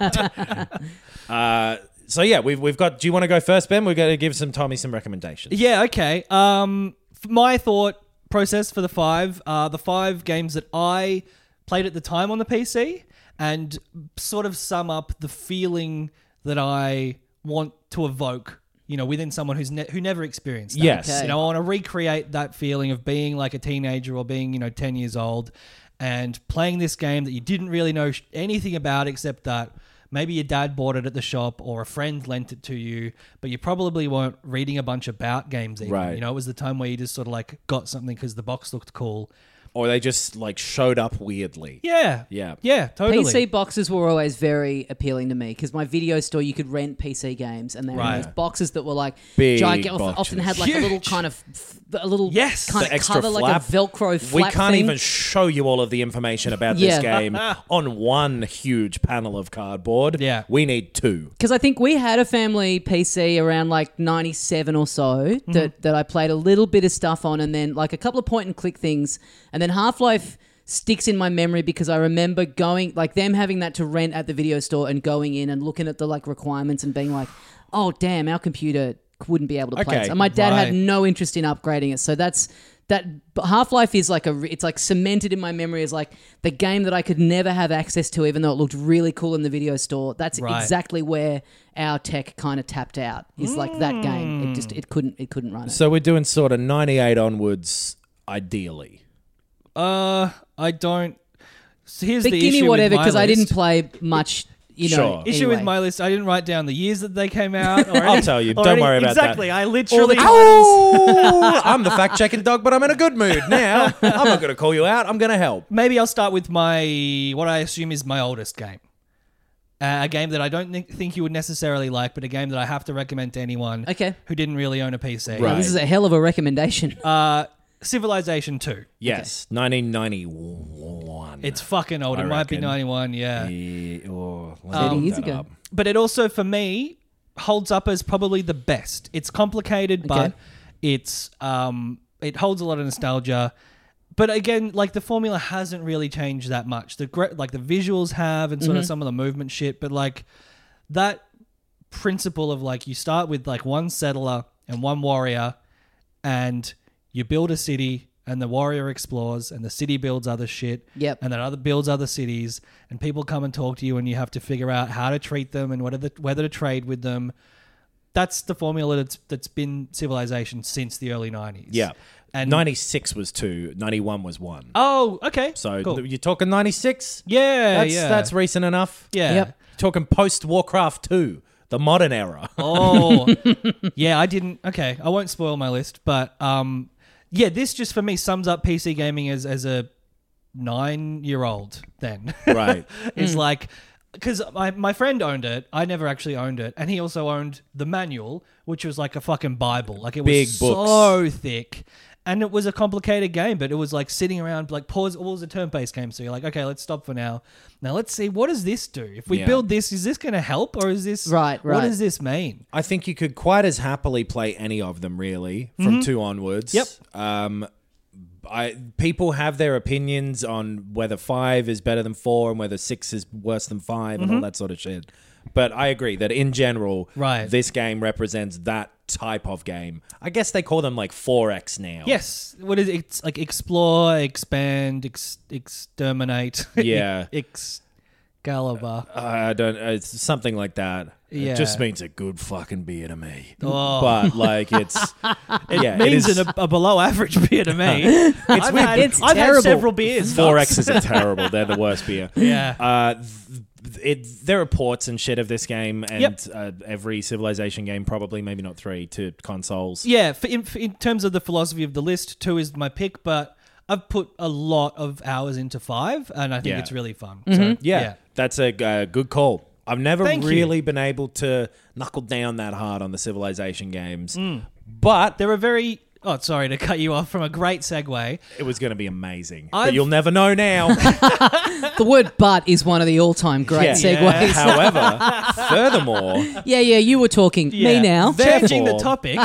S5: So yeah, we've got. Do you want to go first, Ben? We're going to give Tommy some recommendations.
S4: Yeah, okay. My thought process for the five games that I played at the time on the PC, and sort of sum up the feeling that I want to evoke, within someone who never experienced that.
S5: Yes.
S3: Okay.
S4: I want to recreate that feeling of being like a teenager or being, 10 years old and playing this game that you didn't really know anything about, except that maybe your dad bought it at the shop or a friend lent it to you, but you probably weren't reading a bunch about games even.
S5: Right.
S4: It was the time where you just sort of like got something because the box looked cool.
S5: or they just like showed up weirdly.
S4: Yeah.
S5: Yeah.
S4: Yeah, totally.
S3: PC boxes were always very appealing to me because my video store, you could rent PC games, and they were
S4: Right.
S3: these boxes that were like
S5: Big
S3: gigantic. Often
S5: boxes.
S3: had like a little kind of
S4: Yes.
S3: kind
S5: The
S3: of
S5: extra
S3: cover, like a
S5: flap.
S3: Velcro flap.
S5: We can't
S3: thing.
S5: even show you all of the information about
S3: Yeah.
S5: this game on one huge panel of cardboard.
S4: Yeah.
S5: We need two.
S3: Because I think we had a family PC around like 97 or so that I played a little bit of stuff on, and then like a couple of point and click things, and then Half-Life sticks in my memory because I remember going, like them having that to rent at the video store and going in and looking at the like requirements and being like, oh damn, our computer wouldn't be able to play
S5: Okay,
S3: it. And my dad
S4: right.
S3: had no interest in upgrading it. So that Half-Life is like it's like cemented in my memory as like the game that I could never have access to, even though it looked really cool in the video store. That's
S4: Right.
S3: exactly where our tech kind of tapped out. Is like that game. It couldn't run it.
S5: So we're doing sort of 98 onwards, ideally.
S4: I don't. So here's
S3: But
S4: the
S3: give
S4: issue
S3: me whatever,
S4: with my
S3: because I didn't
S4: list.
S3: play much. You know,
S5: Sure.
S4: Issue with
S3: anyway.
S4: my list, I didn't write down the years that they came out. Or
S5: I'll tell you. Don't worry about that.
S4: Exactly. I literally.
S5: Oh, I'm the fact-checking dog, but I'm in a good mood now. I'm not going to call you out. I'm going to help.
S4: Maybe I'll start with what I assume is my oldest game. A game that I don't think you would necessarily like, but a game that I have to recommend to anyone
S3: Okay.
S4: who didn't really own a PC.
S5: Right.
S3: This is a hell of a recommendation.
S4: Civilization 2.
S5: Yes, 1991.
S4: It's fucking old.
S5: I
S4: It might be
S5: reckon.
S4: 91, yeah.
S3: 30 years ago.
S4: But it also, for me, holds up as probably the best. It's complicated, but it's it holds a lot of nostalgia. But again, like the formula hasn't really changed that much. The visuals have, and sort of some of the movement shit. But like that principle of like you start with like one settler and one warrior, and you build a city, and the warrior explores, and the city builds other shit.
S3: Yep.
S4: And then builds other cities, and people come and talk to you, and you have to figure out how to treat them and whether to trade with them. That's the formula that's been Civilization since the early 90s.
S5: Yeah.
S4: And
S5: 96 was 2, 91 was 1.
S4: Oh, okay.
S5: So
S4: cool.
S5: you're talking 96?
S4: Yeah,
S5: That's recent enough.
S4: yeah.
S3: Yep.
S5: You're talking post-Warcraft 2, the modern era.
S4: Oh, yeah. I didn't. Okay, I won't spoil my list, but yeah, this just for me sums up PC gaming as a 9-year-old. Then
S5: Right.
S4: it's like, because my friend owned it, I never actually owned it, and he also owned the manual, which was like a fucking Bible. Like it was
S5: Big
S4: so thick. And it was a complicated game, but it was like sitting around, like pause. It was a turn-based game, so you're like, okay, let's stop for now. Now let's see, what does this do? If we
S5: Yeah.
S4: build this, is this going to help, or is this
S3: Right.
S4: What does this mean?
S5: I think you could quite as happily play any of them, really, from 2 onwards.
S4: Yep.
S5: People have their opinions on whether 5 is better than 4 and whether 6 is worse than 5 and all that sort of shit. But I agree that in general,
S4: Right.
S5: this game represents that type of game. I guess they call them like 4X now.
S4: Yes. What is it? It's like explore, expand, exterminate.
S5: Yeah.
S4: Excalibur.
S5: I don't. It's something like that.
S4: Yeah.
S5: It just means a good fucking beer to me.
S4: Oh.
S5: But like it's
S4: It means a below average beer to me. I've
S3: weird.
S4: had,
S3: It's
S4: I've had
S3: terrible.
S4: several beers.
S5: 4Xs are terrible. They're the worst beer.
S4: Yeah.
S5: There are ports and shit of this game, and
S4: Yep.
S5: every Civilization game, probably maybe not 3, to consoles.
S4: Yeah, in terms of the philosophy of the list, 2 is my pick, but I've put a lot of hours into 5, and I think
S5: Yeah.
S4: it's really fun. So,
S5: Yeah, that's a good call. I've never
S4: Thank you.
S5: really been able to knuckle down that hard on the Civilization games, but
S4: They're a very... Oh, sorry to cut you off from a great segue.
S5: it was going to be amazing.
S4: I've-
S5: But you'll never know now.
S3: The word "but" is one of the all-time great
S5: Yeah.
S3: segues.
S5: However, furthermore,
S3: Yeah, you were talking. Me now.
S4: Changing the
S5: Therefore-
S4: topic,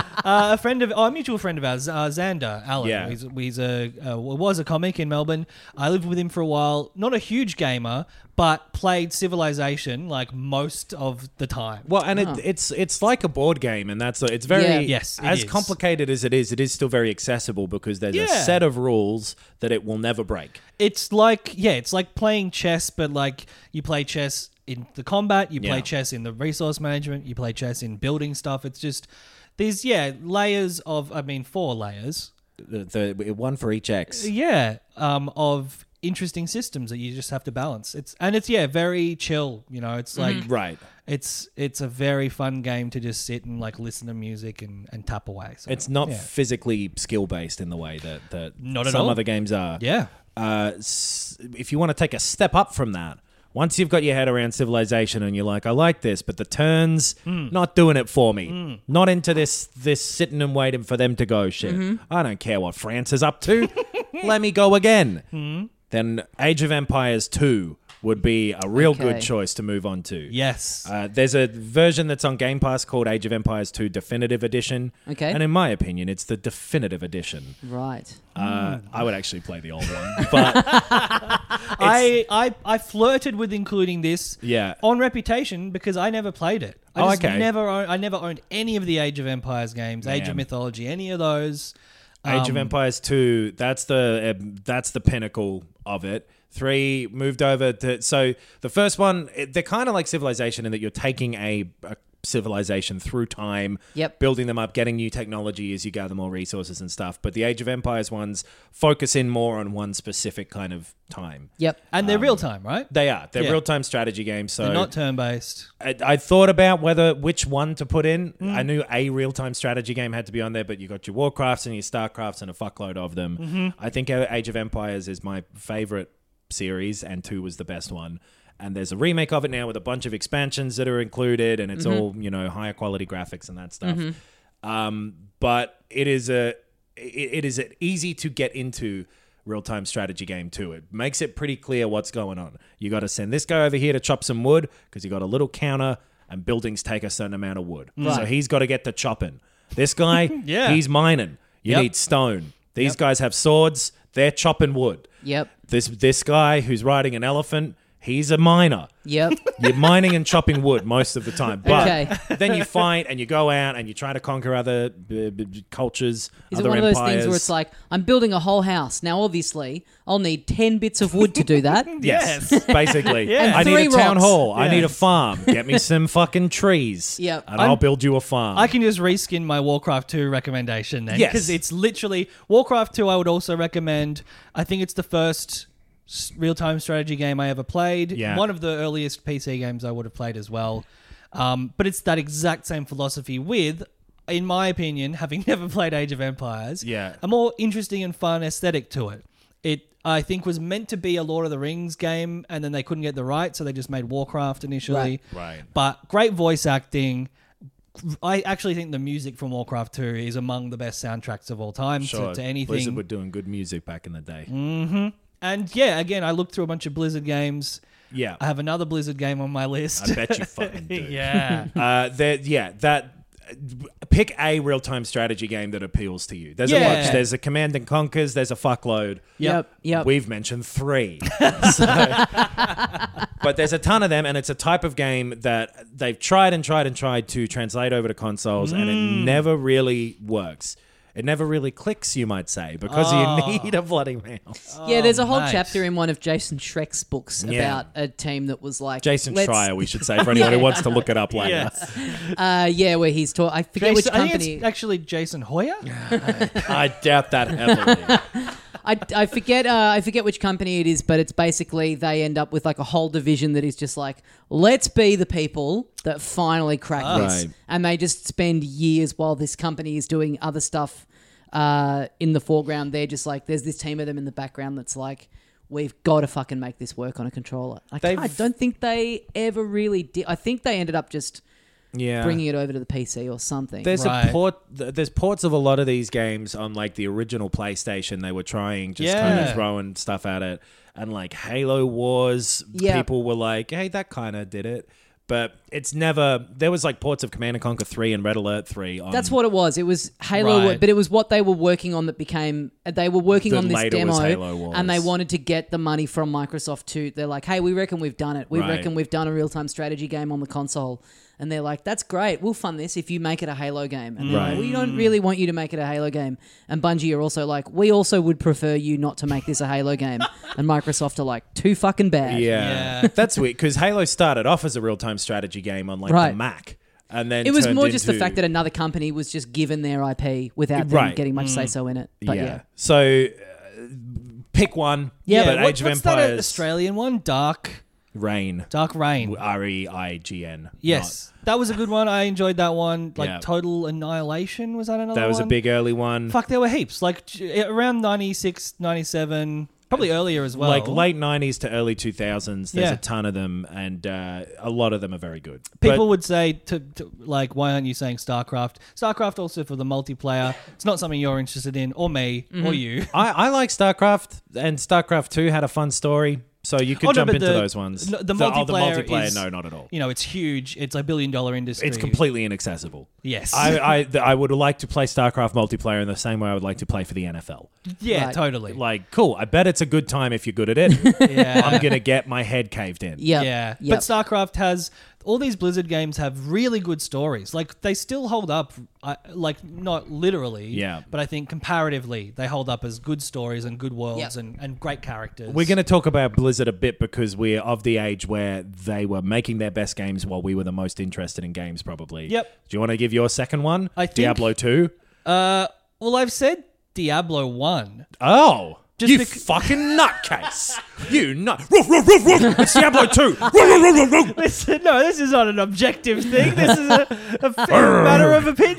S4: a mutual friend of ours, Xander Allen.
S5: Yeah.
S4: He's was a comic in Melbourne. I lived with him for a while. Not a huge gamer, but played Civilization like most of the time.
S5: well, and it's like a board game, and it's very
S3: Yeah.
S4: Yes, it
S5: as
S4: is.
S5: complicated as it is still very accessible because there's a
S4: Yeah.
S5: set of rules that it will never break.
S4: It's like playing chess, but like you play chess in the combat, you play
S5: Yeah.
S4: chess in the resource management, you play chess in building stuff. It's just these layers of 4 layers.
S5: The one for each X.
S4: Of interesting systems that you just have to balance. It's very chill. You know, it's like
S5: Right.
S4: it's a very fun game to just sit and like listen to music and tap away. So,
S5: It's not physically skill based in the way that
S4: Not at
S5: some
S4: all.
S5: other games are.
S4: yeah.
S5: If you want to take a step up from that, once you've got your head around Civilization and you're like, I like this, but the turns not doing it for me. Not into this sitting and waiting for them to go shit. I don't care what France is up to. Let me go again. Then Age of Empires 2 would be a real good choice to move on to.
S4: Yes.
S5: There's a version that's on Game Pass called Age of Empires 2 Definitive Edition.
S3: Okay.
S5: And in my opinion, it's the definitive edition.
S3: Right.
S5: I would actually play the old one. But
S4: I flirted with including this
S5: Yeah.
S4: on reputation because I never played it. I never owned any of the Age of Empires games, Age of
S5: Man.
S4: Mythology, any of those.
S5: Age of Empires 2, that's the pinnacle of it. 3 moved over to... So the first one, they're kind of like Civilization in that you're taking a civilization through time,
S3: Yep.
S5: building them up, getting new technology as you gather more resources and stuff. But the Age of Empires ones focus in more on one specific kind of time.
S3: Yep.
S4: And they're real time, right?
S5: They are. They're
S4: Yeah.
S5: real-time strategy games. So
S4: They're not turn-based.
S5: I thought about which one to put in. I knew a real-time strategy game had to be on there, but you got your Warcrafts and your Starcrafts and a fuckload of them. I think Age of Empires is my favorite series, and 2 was the best one. And there's a remake of it now with a bunch of expansions that are included, and it's all, higher quality graphics and that stuff. But it is easy to get into real-time strategy game too. It makes it pretty clear what's going on. You got to send this guy over here to chop some wood because you got a little counter, and buildings take a certain amount of wood.
S3: Right.
S5: So he's got to get to chopping. This guy, he's mining. You
S4: Yep.
S5: need stone. These guys have swords. They're chopping wood.
S3: Yep.
S5: This guy who's riding an elephant, he's a miner.
S3: Yep.
S5: You're mining and chopping wood most of the time. But
S3: Okay.
S5: then you fight and you go out and you try to conquer other cultures,
S3: Is it
S5: other
S3: one of those
S5: empires.
S3: things where it's like, I'm building a whole house. Now, obviously, I'll need 10 bits of wood to do that.
S5: Yes, basically.
S4: Yeah.
S5: I need a
S3: 3
S5: town
S3: rocks.
S5: hall. I need a farm. Get me some fucking trees.
S3: Yep.
S5: And I'll build you a farm.
S4: I can just reskin my Warcraft 2 recommendation then.
S5: Yes.
S4: Because it's literally... Warcraft 2 I would also recommend. I think it's the first real-time strategy game I ever played.
S5: Yeah.
S4: One of the earliest PC games I would have played as well. But it's that exact same philosophy with, in my opinion, having never played Age of Empires, a more interesting and fun aesthetic to it. It, I think, was meant to be a Lord of the Rings game, and then they couldn't get the rights, so they just made Warcraft initially.
S5: Right.
S4: But great voice acting. I actually think the music from Warcraft 2 is among the best soundtracks of all time
S5: Sure.
S4: to anything.
S5: Blizzard were doing good music back in the day.
S4: And yeah, again, I looked through a bunch of Blizzard games.
S5: Yeah.
S4: I have another Blizzard game on my list.
S5: I bet you fucking do.
S4: Yeah.
S5: Pick a real-time strategy game that appeals to you. There's a
S4: Yeah.
S5: bunch. There's a Command and Conquers. There's a fuckload.
S3: Yep.
S5: We've mentioned 3. But there's a ton of them, and it's a type of game that they've tried to translate over to consoles, and it never really works. It never really clicks, you might say, because you need a bloody mouse.
S3: Yeah, there's a whole
S4: mate.
S3: chapter in one of Jason Schreck's books
S5: Yeah.
S3: about a team that was like...
S5: Jason
S3: let's-
S5: Schreier, we should say, for anyone who wants to look it up later.
S3: Yeah, where he's I forget which
S4: I think
S3: company...
S4: it's actually Jason Hoyer.
S5: I doubt that heavily.
S3: I forget which company it is, but it's basically they end up with like a whole division that is just like, let's be the people that finally crack this.
S5: Right.
S3: And they just spend years while this company is doing other stuff in the foreground. They're just like, there's this team of them in the background that's like, we've got to fucking make this work on a controller. Like, I don't think they ever really did. I think they ended up just bringing it over to the PC or something.
S5: There's
S4: Right.
S5: a port. There's ports of a lot of these games on like the original PlayStation. They were trying just kind
S4: Yeah.
S5: of throwing stuff at it, and like Halo Wars,
S3: Yeah.
S5: people were like, "Hey, that kind of did it," but it's never. There was like ports of Command and Conquer 3 and Red Alert 3.
S3: That's what it was. It was Halo,
S4: Right.
S3: but it was what they were working on that became. They were working
S5: That
S3: on this
S5: later
S3: demo,
S5: was Halo Wars.
S3: and they wanted to get the money from Microsoft too. They're like, "Hey, we reckon we've done it. We
S5: Right.
S3: reckon we've done a real-time strategy game on the console." And they're like, "That's great. We'll fund this if you make it a Halo game." And they're
S5: Right.
S3: like, "We don't really want you to make it a Halo game." And Bungie are also like, "We also would prefer you not to make this a Halo game." And Microsoft are like, "Too fucking bad."
S5: Yeah, that's weird because Halo started off as a real-time strategy game on like the
S3: Right.
S5: Mac, and then
S3: It was
S5: turned
S3: more just the
S5: into-
S3: fact that another company was just given their IP without them
S5: Right.
S3: getting much say-so in it. But yeah.
S5: So Pick one.
S3: Yeah,
S5: but
S3: but
S5: Age of
S4: what's that
S5: Empires.
S4: Australian one? Dark
S5: Reign.
S4: Reign.
S5: REIGN.
S4: Yes, that was a good one. I enjoyed that one. Like
S5: Yeah.
S4: Total Annihilation, was that another one?
S5: That was a big early one.
S4: Fuck, there were heaps. Like around 96, 97, probably earlier as well.
S5: Like late 90s to early 2000s, there's
S4: Yeah.
S5: a ton of them, and a lot of them are very good.
S4: People
S5: But-
S4: would say to like, why aren't you saying StarCraft? StarCraft also for the multiplayer. It's not something you're interested in, or me, or you.
S5: I like StarCraft, and StarCraft 2 had a fun story, so you could
S4: Oh, no,
S5: jump
S4: but
S5: into
S4: the-
S5: those ones.
S4: no, the
S5: the
S4: multiplayer
S5: multiplayer,
S4: is-
S5: no, not at all.
S4: You know, it's huge. It's a $1 billion industry.
S5: It's completely inaccessible.
S4: Yes.
S5: I would like to play StarCraft multiplayer in the same way I would like to play for the NFL.
S4: yeah,
S3: Right.
S4: totally.
S5: Like, cool. I bet it's a good time if you're good at it.
S4: yeah.
S5: I'm gonna get my head caved in.
S3: Yep.
S4: Yeah.
S3: Yep.
S4: But StarCraft has all these Blizzard games have really good stories. Like they still hold up, like not literally,
S5: Yeah.
S4: but I think comparatively they hold up as good stories and good worlds
S3: Yep.
S4: and great characters.
S5: We're going to talk about Blizzard a bit because we're of the age where they were making their best games while we were the most interested in games, probably.
S4: Yep.
S5: Do you want to give your second one?
S4: I think-
S5: Diablo 2?
S4: Well, I've said Diablo 1.
S5: Oh.
S4: Just
S5: you
S4: bec-
S5: fucking nutcase. You nut. Roof, roof, roof, roof. It's Diablo 2. Roof, roof, roof, roof, roof.
S4: No, this is not an objective thing. This is a fair matter of opinion.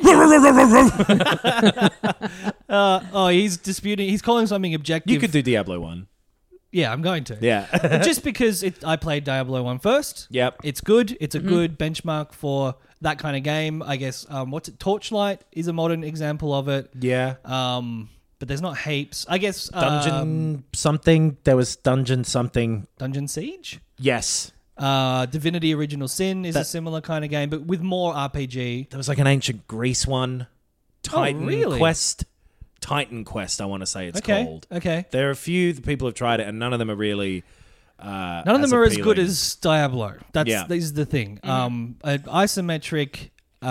S4: He's disputing. He's calling something objective.
S5: You could do Diablo 1.
S4: Yeah, I'm going to.
S5: Yeah.
S4: Just because I played Diablo 1 first.
S5: Yep.
S4: It's good. It's a good benchmark for that kind of game. I guess, Torchlight is a modern example of it.
S5: Yeah.
S4: But there's not heaps. I guess
S5: Dungeon something. There was Dungeon something.
S4: Dungeon Siege?
S5: Yes.
S4: Divinity Original Sin is a similar kind of game, but with more RPG.
S5: There was like an ancient Greece one. Titan
S4: really?
S5: Quest. Titan Quest, I want to say it's
S4: Okay.
S5: called.
S4: Okay.
S5: There are a few that people have tried it, and none of them are really.
S4: None of them are as good as Diablo. This is the thing. An isometric,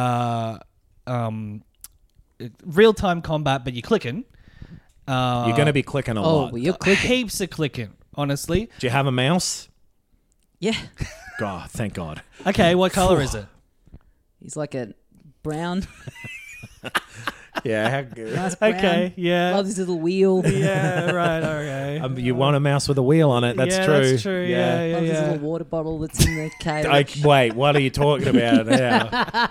S4: real time combat, but you're clicking.
S5: You're going to be clicking a
S3: Oh,
S5: lot.
S3: well, you're clicking.
S4: Heaps of clicking. Honestly.
S5: Do you have a mouse?
S3: Yeah.
S5: God, thank God.
S4: Okay, what color is it?
S3: He's like a brown.
S5: Yeah, how good.
S3: Nice brown.
S4: Okay, yeah.
S3: Loves his little wheel.
S4: Yeah, right. Okay.
S5: You want a mouse with a wheel on it? That's
S4: yeah,
S5: true.
S4: That's true. Yeah, yeah,
S3: Loves his
S4: yeah.
S3: little water bottle that's in the cage.
S5: Wait, what are you talking about now?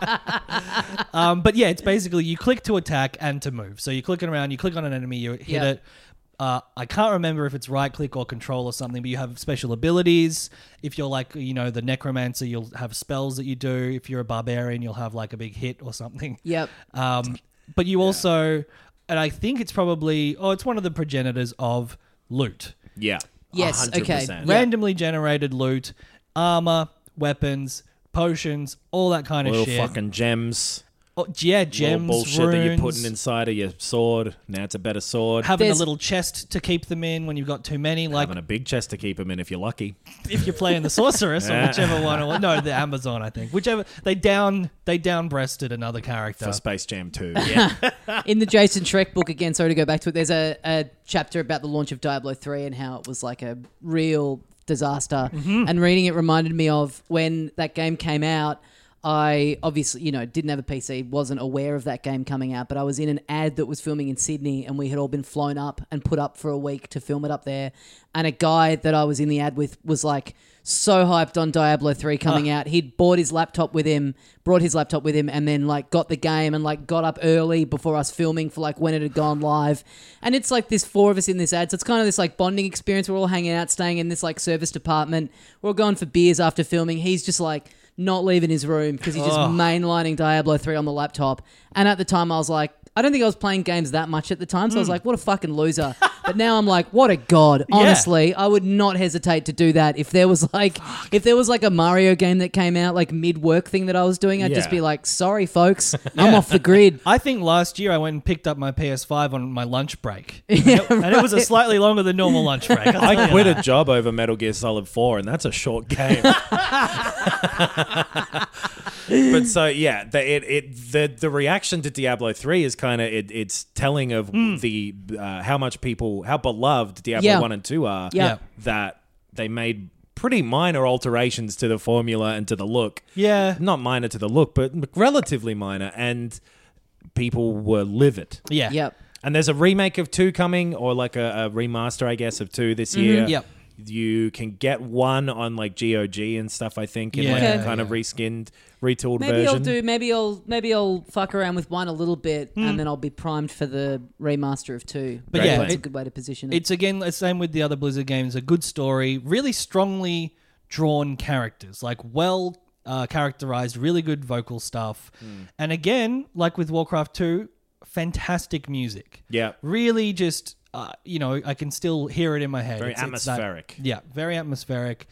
S4: But yeah, it's basically you click to attack and to move. So you're clicking around, you click on an enemy, you hit
S3: Yep.
S4: it. I can't remember if it's right click or control or something, but you have special abilities. If you're like, the necromancer, you'll have spells that you do. If you're a barbarian, you'll have like a big hit or something.
S3: Yep.
S4: But you also, and I think it's probably, it's one of the progenitors of loot.
S5: Yeah.
S3: Yes,
S5: 100%.
S3: okay. Yeah.
S4: Randomly generated loot, armor, weapons, potions, all that kind of
S5: Little
S4: shit.
S5: fucking gems.
S4: Oh, yeah, gems,
S5: Little bullshit
S4: runes,
S5: that you're putting inside of your sword. Now it's a better sword.
S4: having
S3: There's-
S4: a little chest to keep them in when you've got too many. Like
S5: Having a big chest to keep them in if you're lucky.
S4: if you're playing the sorceress or whichever one. Or, no, the Amazon, I think. Whichever they down-breasted another character.
S5: For Space Jam 2. Yeah.
S3: In the Jason Schreck book, again, sorry to go back to it, there's a chapter about the launch of Diablo 3 and how it was like a real disaster.
S4: Mm-hmm.
S3: And reading it reminded me of when that game came out. I obviously, didn't have a PC, wasn't aware of that game coming out, but I was in an ad that was filming in Sydney and we had all been flown up and put up for a week to film it up there. And a guy that I was in the ad with was like so hyped on Diablo 3 coming out. He'd brought his laptop with him, and then like got the game and like got up early before us filming for like when it had gone live. And it's like there's 4 of us in this ad. So it's kind of this like bonding experience. We're all hanging out, staying in this like service department. We're all going for beers after filming. He's just like not leaving his room because he's just mainlining Diablo 3 on the laptop. And at the time I was like, I don't think I was playing games that much at the time. So I was like, what a fucking loser. But now I'm like, what a god. Honestly, I would not hesitate to do that. If there was like a Mario game that came out like mid-work thing that I was doing, I'd just
S5: Yeah.
S3: be like, sorry folks, I'm off the grid.
S4: I think last year I went and picked up my PS5 on my lunch break. And it was a slightly longer than normal lunch break.
S5: I quit a job over Metal Gear Solid 4, and that's a short game. But so yeah, the reaction to Diablo 3 is kind of it's telling of the how beloved Diablo
S3: Yeah.
S5: 1 and 2 are.
S3: Yeah.
S5: That they made pretty minor alterations to the formula and to the look.
S4: Yeah.
S5: Not minor to the look, but relatively minor, and people were livid.
S4: Yeah.
S3: Yep.
S5: And there's a remake of 2 coming, or like a remaster, I guess, of 2 this year.
S4: Yep.
S5: You can get 1 on like GOG and stuff, I think, in like
S4: Yeah.
S5: a kind of reskinned, retooled
S3: Maybe
S5: version.
S3: Maybe I'll fuck around with 1 a little bit, and then I'll be primed for the remaster of 2.
S4: But
S5: Great
S4: yeah,
S5: plan.
S3: That's a good way to position it.
S4: It's again the same with the other Blizzard games. A good story, really strongly drawn characters, like well characterized, really good vocal stuff. And again, like with Warcraft 2, fantastic music.
S5: Yeah.
S4: Really just, I can still hear it in my head.
S5: Very
S4: It's that-
S5: atmospheric.
S4: yeah, very atmospheric.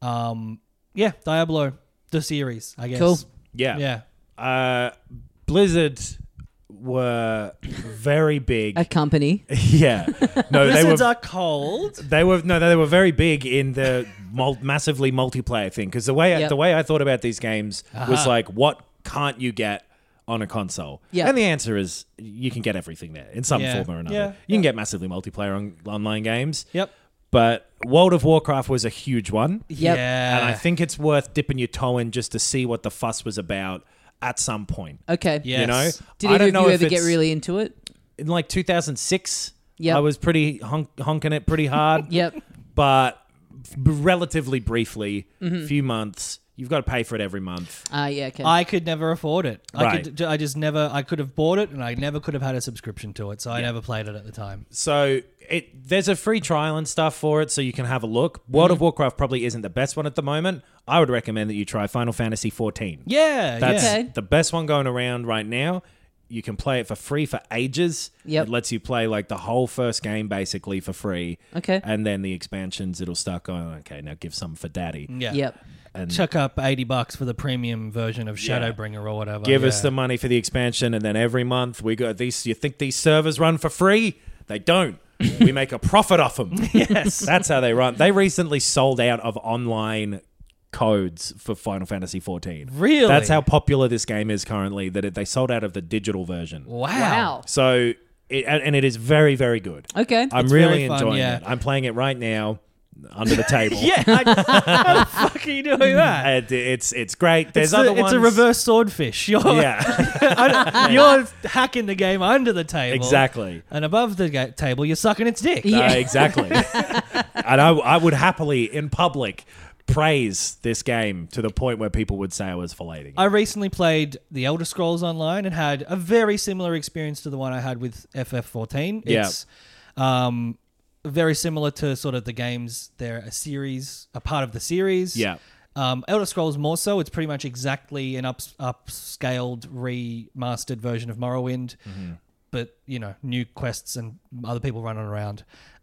S4: Diablo, the series, I guess.
S3: Cool.
S5: Yeah.
S4: Yeah.
S5: Blizzard were very big.
S3: a company.
S5: Yeah. No,
S4: Blizzards are cold.
S5: They were very big in the massively multiplayer thing, because the way
S3: Yep.
S5: I thought about these games was like, what can't you get on a console?
S3: Yep.
S5: And the answer is you can get everything there in some
S4: Yeah.
S5: form or another.
S4: Yeah.
S5: You can get massively multiplayer on online games.
S4: Yep.
S5: But World of Warcraft was a huge one.
S3: Yep.
S4: Yeah.
S5: And I think it's worth dipping your toe in just to see what the fuss was about at some point.
S3: Okay.
S4: Yes.
S5: You know?
S3: Did
S5: I
S3: either
S5: don't
S3: of
S5: know
S3: you
S5: if
S3: ever get
S5: it's-
S3: really into it?
S5: in like 2006,
S3: Yep.
S5: I was pretty honking it pretty hard.
S3: Yep.
S5: But relatively briefly,
S3: Mm-hmm.
S5: few months, you've got to pay for it every month.
S3: Yeah, okay.
S4: I could never afford it.
S5: Right.
S4: I could have bought it and I never could have had a subscription to it. So I never played it at the time.
S5: So there's a free trial and stuff for it, so you can have a look. World of Warcraft probably isn't the best one at the moment. I would recommend that you try Final Fantasy 14.
S4: Yeah.
S5: That's
S4: yeah.
S3: Okay.
S5: the best one going around right now. You can play it for free for ages.
S3: Yep.
S5: It lets you play like the whole first game basically for free.
S3: Okay.
S5: And then the expansions, it'll start going, okay, now give some for daddy.
S4: Yeah.
S3: Yep.
S5: And
S4: Chuck up $80 for the premium version of
S5: Yeah.
S4: Shadowbringer or whatever.
S5: give us
S4: Yeah.
S5: the money for the expansion, and then every month we got these. You think these servers run for free? They don't. We make a profit off them.
S4: Yes.
S5: That's how they run. They recently sold out of online codes for Final Fantasy 14.
S4: Really?
S5: That's how popular this game is currently, that they sold out of the digital version.
S3: Wow.
S5: So, it is very, very good.
S3: Okay.
S5: I'm
S4: It's
S5: really
S4: very fun,
S5: enjoying
S4: yeah.
S5: it. I'm playing it right now under the table.
S4: Yeah. How the fuck are you doing that?
S5: And it's great. There's
S4: It's
S5: other
S4: it's
S5: ones.
S4: a reverse swordfish.
S5: Yeah,
S4: You're hacking the game under the table.
S5: exactly.
S4: And above the table, you're sucking its dick.
S3: Yeah.
S5: Exactly. And I would happily, in public, praise this game to the point where people would say I was filleting.
S4: I recently played The Elder Scrolls Online and had a very similar experience to the one I had with FF14.
S5: Yeah.
S4: It's very similar to sort of the games. They're a part of the series.
S5: Yeah.
S4: Elder Scrolls more so. It's pretty much exactly an upscaled, remastered version of Morrowind, but, new quests and other people running around.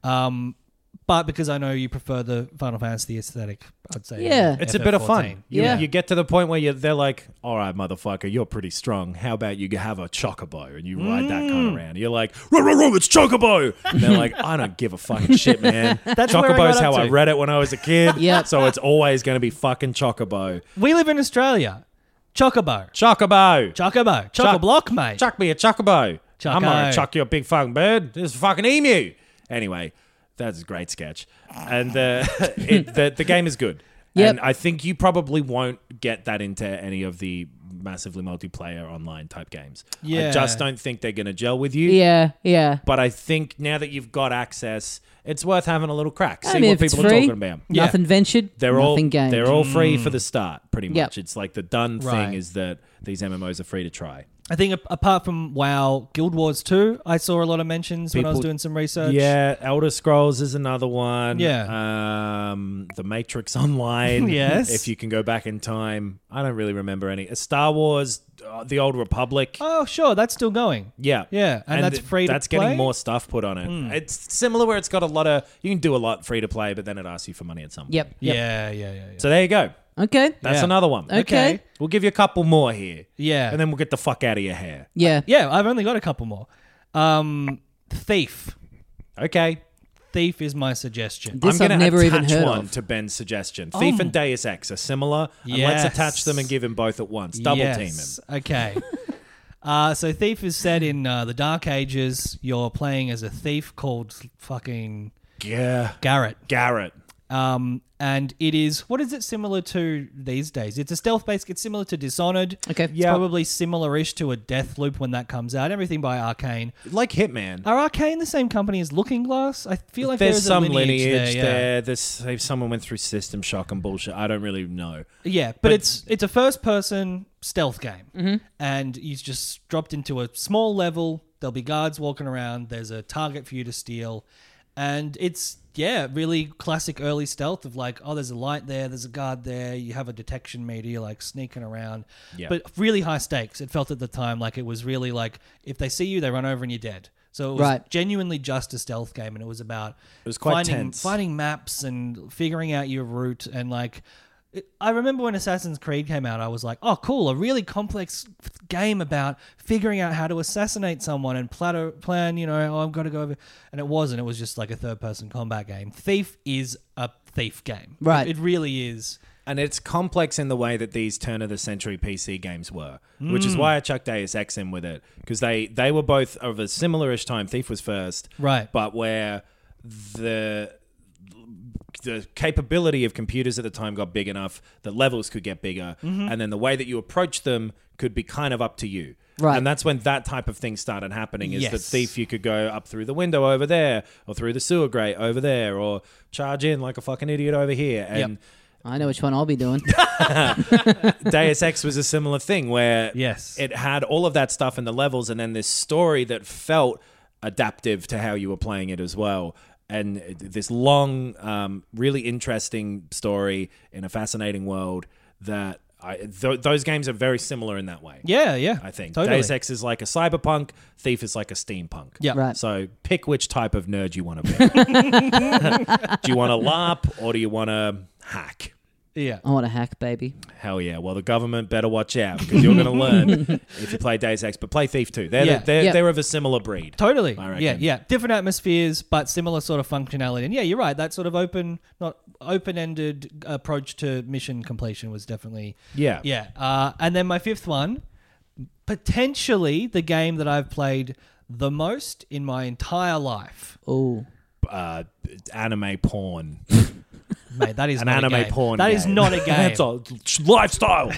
S4: But because I know you prefer the Final Fantasy aesthetic, I'd say
S3: Yeah.
S5: It's a bit of
S4: FF14.
S5: fun.
S3: Yeah.
S5: You get to the point where they're like, all right, motherfucker, you're pretty strong. How about you have a chocobo and you ride that kind of around? You're like, row, it's chocobo. And they're like, I don't give a fucking shit, man.
S4: That's where I
S5: Chocobo's
S4: got
S5: how
S4: up
S5: I
S4: to.
S5: read it when I was a kid.
S3: Yep.
S5: So it's always going to be fucking chocobo.
S4: We live in Australia. Chocobo.
S5: Chocobo.
S4: Chocobo. Choco-block, mate.
S5: Chuck me a chocobo.
S4: Choco.
S5: I'm going to chuck you a big fucking bird. This is a fucking emu. Anyway, that's a great sketch. And the game is good.
S3: Yep.
S5: And I think you probably won't get that into any of the massively multiplayer online type games.
S4: Yeah.
S5: I just don't think they're going to gel with you.
S3: Yeah. Yeah.
S5: But I think now that you've got access, it's worth having a little crack. See
S3: I mean,
S5: what
S3: if it's
S5: people are
S3: free,
S5: talking about.
S4: Yeah.
S3: Nothing ventured.
S5: They're all
S3: nothing gained.
S5: they're all free for the start, pretty much.
S3: Yep.
S5: It's like the done
S4: Right.
S5: thing is that these MMOs are free to try.
S4: I think apart from WoW, Guild Wars 2, I saw a lot of mentions when I was
S5: People-
S4: doing some research.
S5: Yeah, Elder Scrolls is another one.
S4: Yeah.
S5: The Matrix Online.
S4: Yes.
S5: If you can go back in time. I don't really remember any. Star Wars, The Old Republic.
S4: Oh, sure. That's still going.
S5: Yeah.
S4: Yeah, and that's free to
S5: That's
S4: play?
S5: getting more stuff put on it. It's similar where it's got a lot of, you can do a lot free to play, but then it asks you for money at some point.
S3: Yep.
S4: Yeah.
S5: So there you go.
S3: Okay.
S5: That's
S4: Yeah.
S5: another one.
S3: Okay.
S5: We'll give you a couple more here.
S4: Yeah.
S5: And then we'll get the fuck out of your hair.
S3: Yeah.
S4: Yeah, I've only got a couple more. Thief.
S5: Okay.
S4: Thief is my suggestion.
S3: This
S5: I'm going
S3: I've
S5: to
S3: never even
S5: attach
S3: heard
S5: one
S3: of.
S5: to Ben's suggestion. Thief and Deus Ex are similar. And let's
S4: Yes.
S5: attach them and give him both at once. Double team him.
S4: Okay. So Thief is set in the Dark Ages. You're playing as a thief called fucking
S5: Yeah.
S4: Garrett.
S5: Garrett.
S4: And it is, what is it similar to these days? It's a stealth-based, it's similar to Dishonored.
S3: Okay.
S4: It's
S5: Yeah.
S4: probably similar-ish to a Deathloop when that comes out. Everything by Arcane.
S5: Like Hitman.
S4: Are Arcane the same company as Looking Glass? I feel like
S5: There's
S4: a
S5: some
S4: lineage
S5: there.
S4: yeah.
S5: There's if someone went through System Shock and bullshit. I don't really know.
S4: Yeah, but it's a first-person stealth game, and you just dropped into a small level. There'll be guards walking around. There's a target for you to steal, and it's really classic early stealth of like, oh, there's a light there, there's a guard there. You have a detection meter, you're like sneaking around, but really high stakes. It felt at the time like it was really like if they see you, they run over and you're dead. So it was genuinely just a stealth game, and it was about
S5: quite tense.
S4: finding maps and figuring out your route and like. I remember when Assassin's Creed came out, I was like, oh, cool, a really complex game about figuring out how to assassinate someone and plan, I've got to go over. And it wasn't. It was just like a third-person combat game. Thief is a thief game.
S3: Right.
S4: It really is.
S5: And it's complex in the way that these turn-of-the-century PC games were, which is why I chucked Deus Ex in with it, because they were both of a similar-ish time. Thief was first.
S4: Right.
S5: But where the capability of computers at the time got big enough that levels could get bigger, and then the way that you approach them could be kind of up to you.
S3: Right.
S5: And that's when that type of thing started happening, is that
S4: Yes.
S5: Thief, you could go up through the window over there, or through the sewer grate over there, or charge in like a fucking idiot over here. And
S3: I know which one I'll be doing.
S5: Deus Ex was a similar thing where
S4: Yes.
S5: it had all of that stuff in the levels, and then this story that felt adaptive to how you were playing it as well. And this long, really interesting story in a fascinating world that those games are very similar in that way.
S4: Yeah.
S5: I think.
S4: Totally.
S5: Deus Ex is like a cyberpunk, Thief is like a steampunk.
S4: Yeah.
S3: Right.
S5: So pick which type of nerd you want to be. Do you want to LARP or do you want to hack?
S4: Yeah.
S3: I want to hack, baby.
S5: Hell yeah. Well, the government better watch out, because you're going to learn if you play Deus Ex, but play Thief too. They're of a similar breed.
S4: Totally.
S5: I reckon.
S4: Yeah. Different atmospheres, but similar sort of functionality. And yeah, you're right. That sort of open-ended approach to mission completion was definitely...
S5: Yeah.
S4: Yeah. And then my fifth one, potentially the game that I've played the most in my entire life.
S3: Oh.
S5: Anime porn.
S4: Mate, that is
S5: An
S4: not
S5: anime
S4: a game.
S5: porn
S4: That
S5: game.
S4: is not a game.
S5: That's a lifestyle.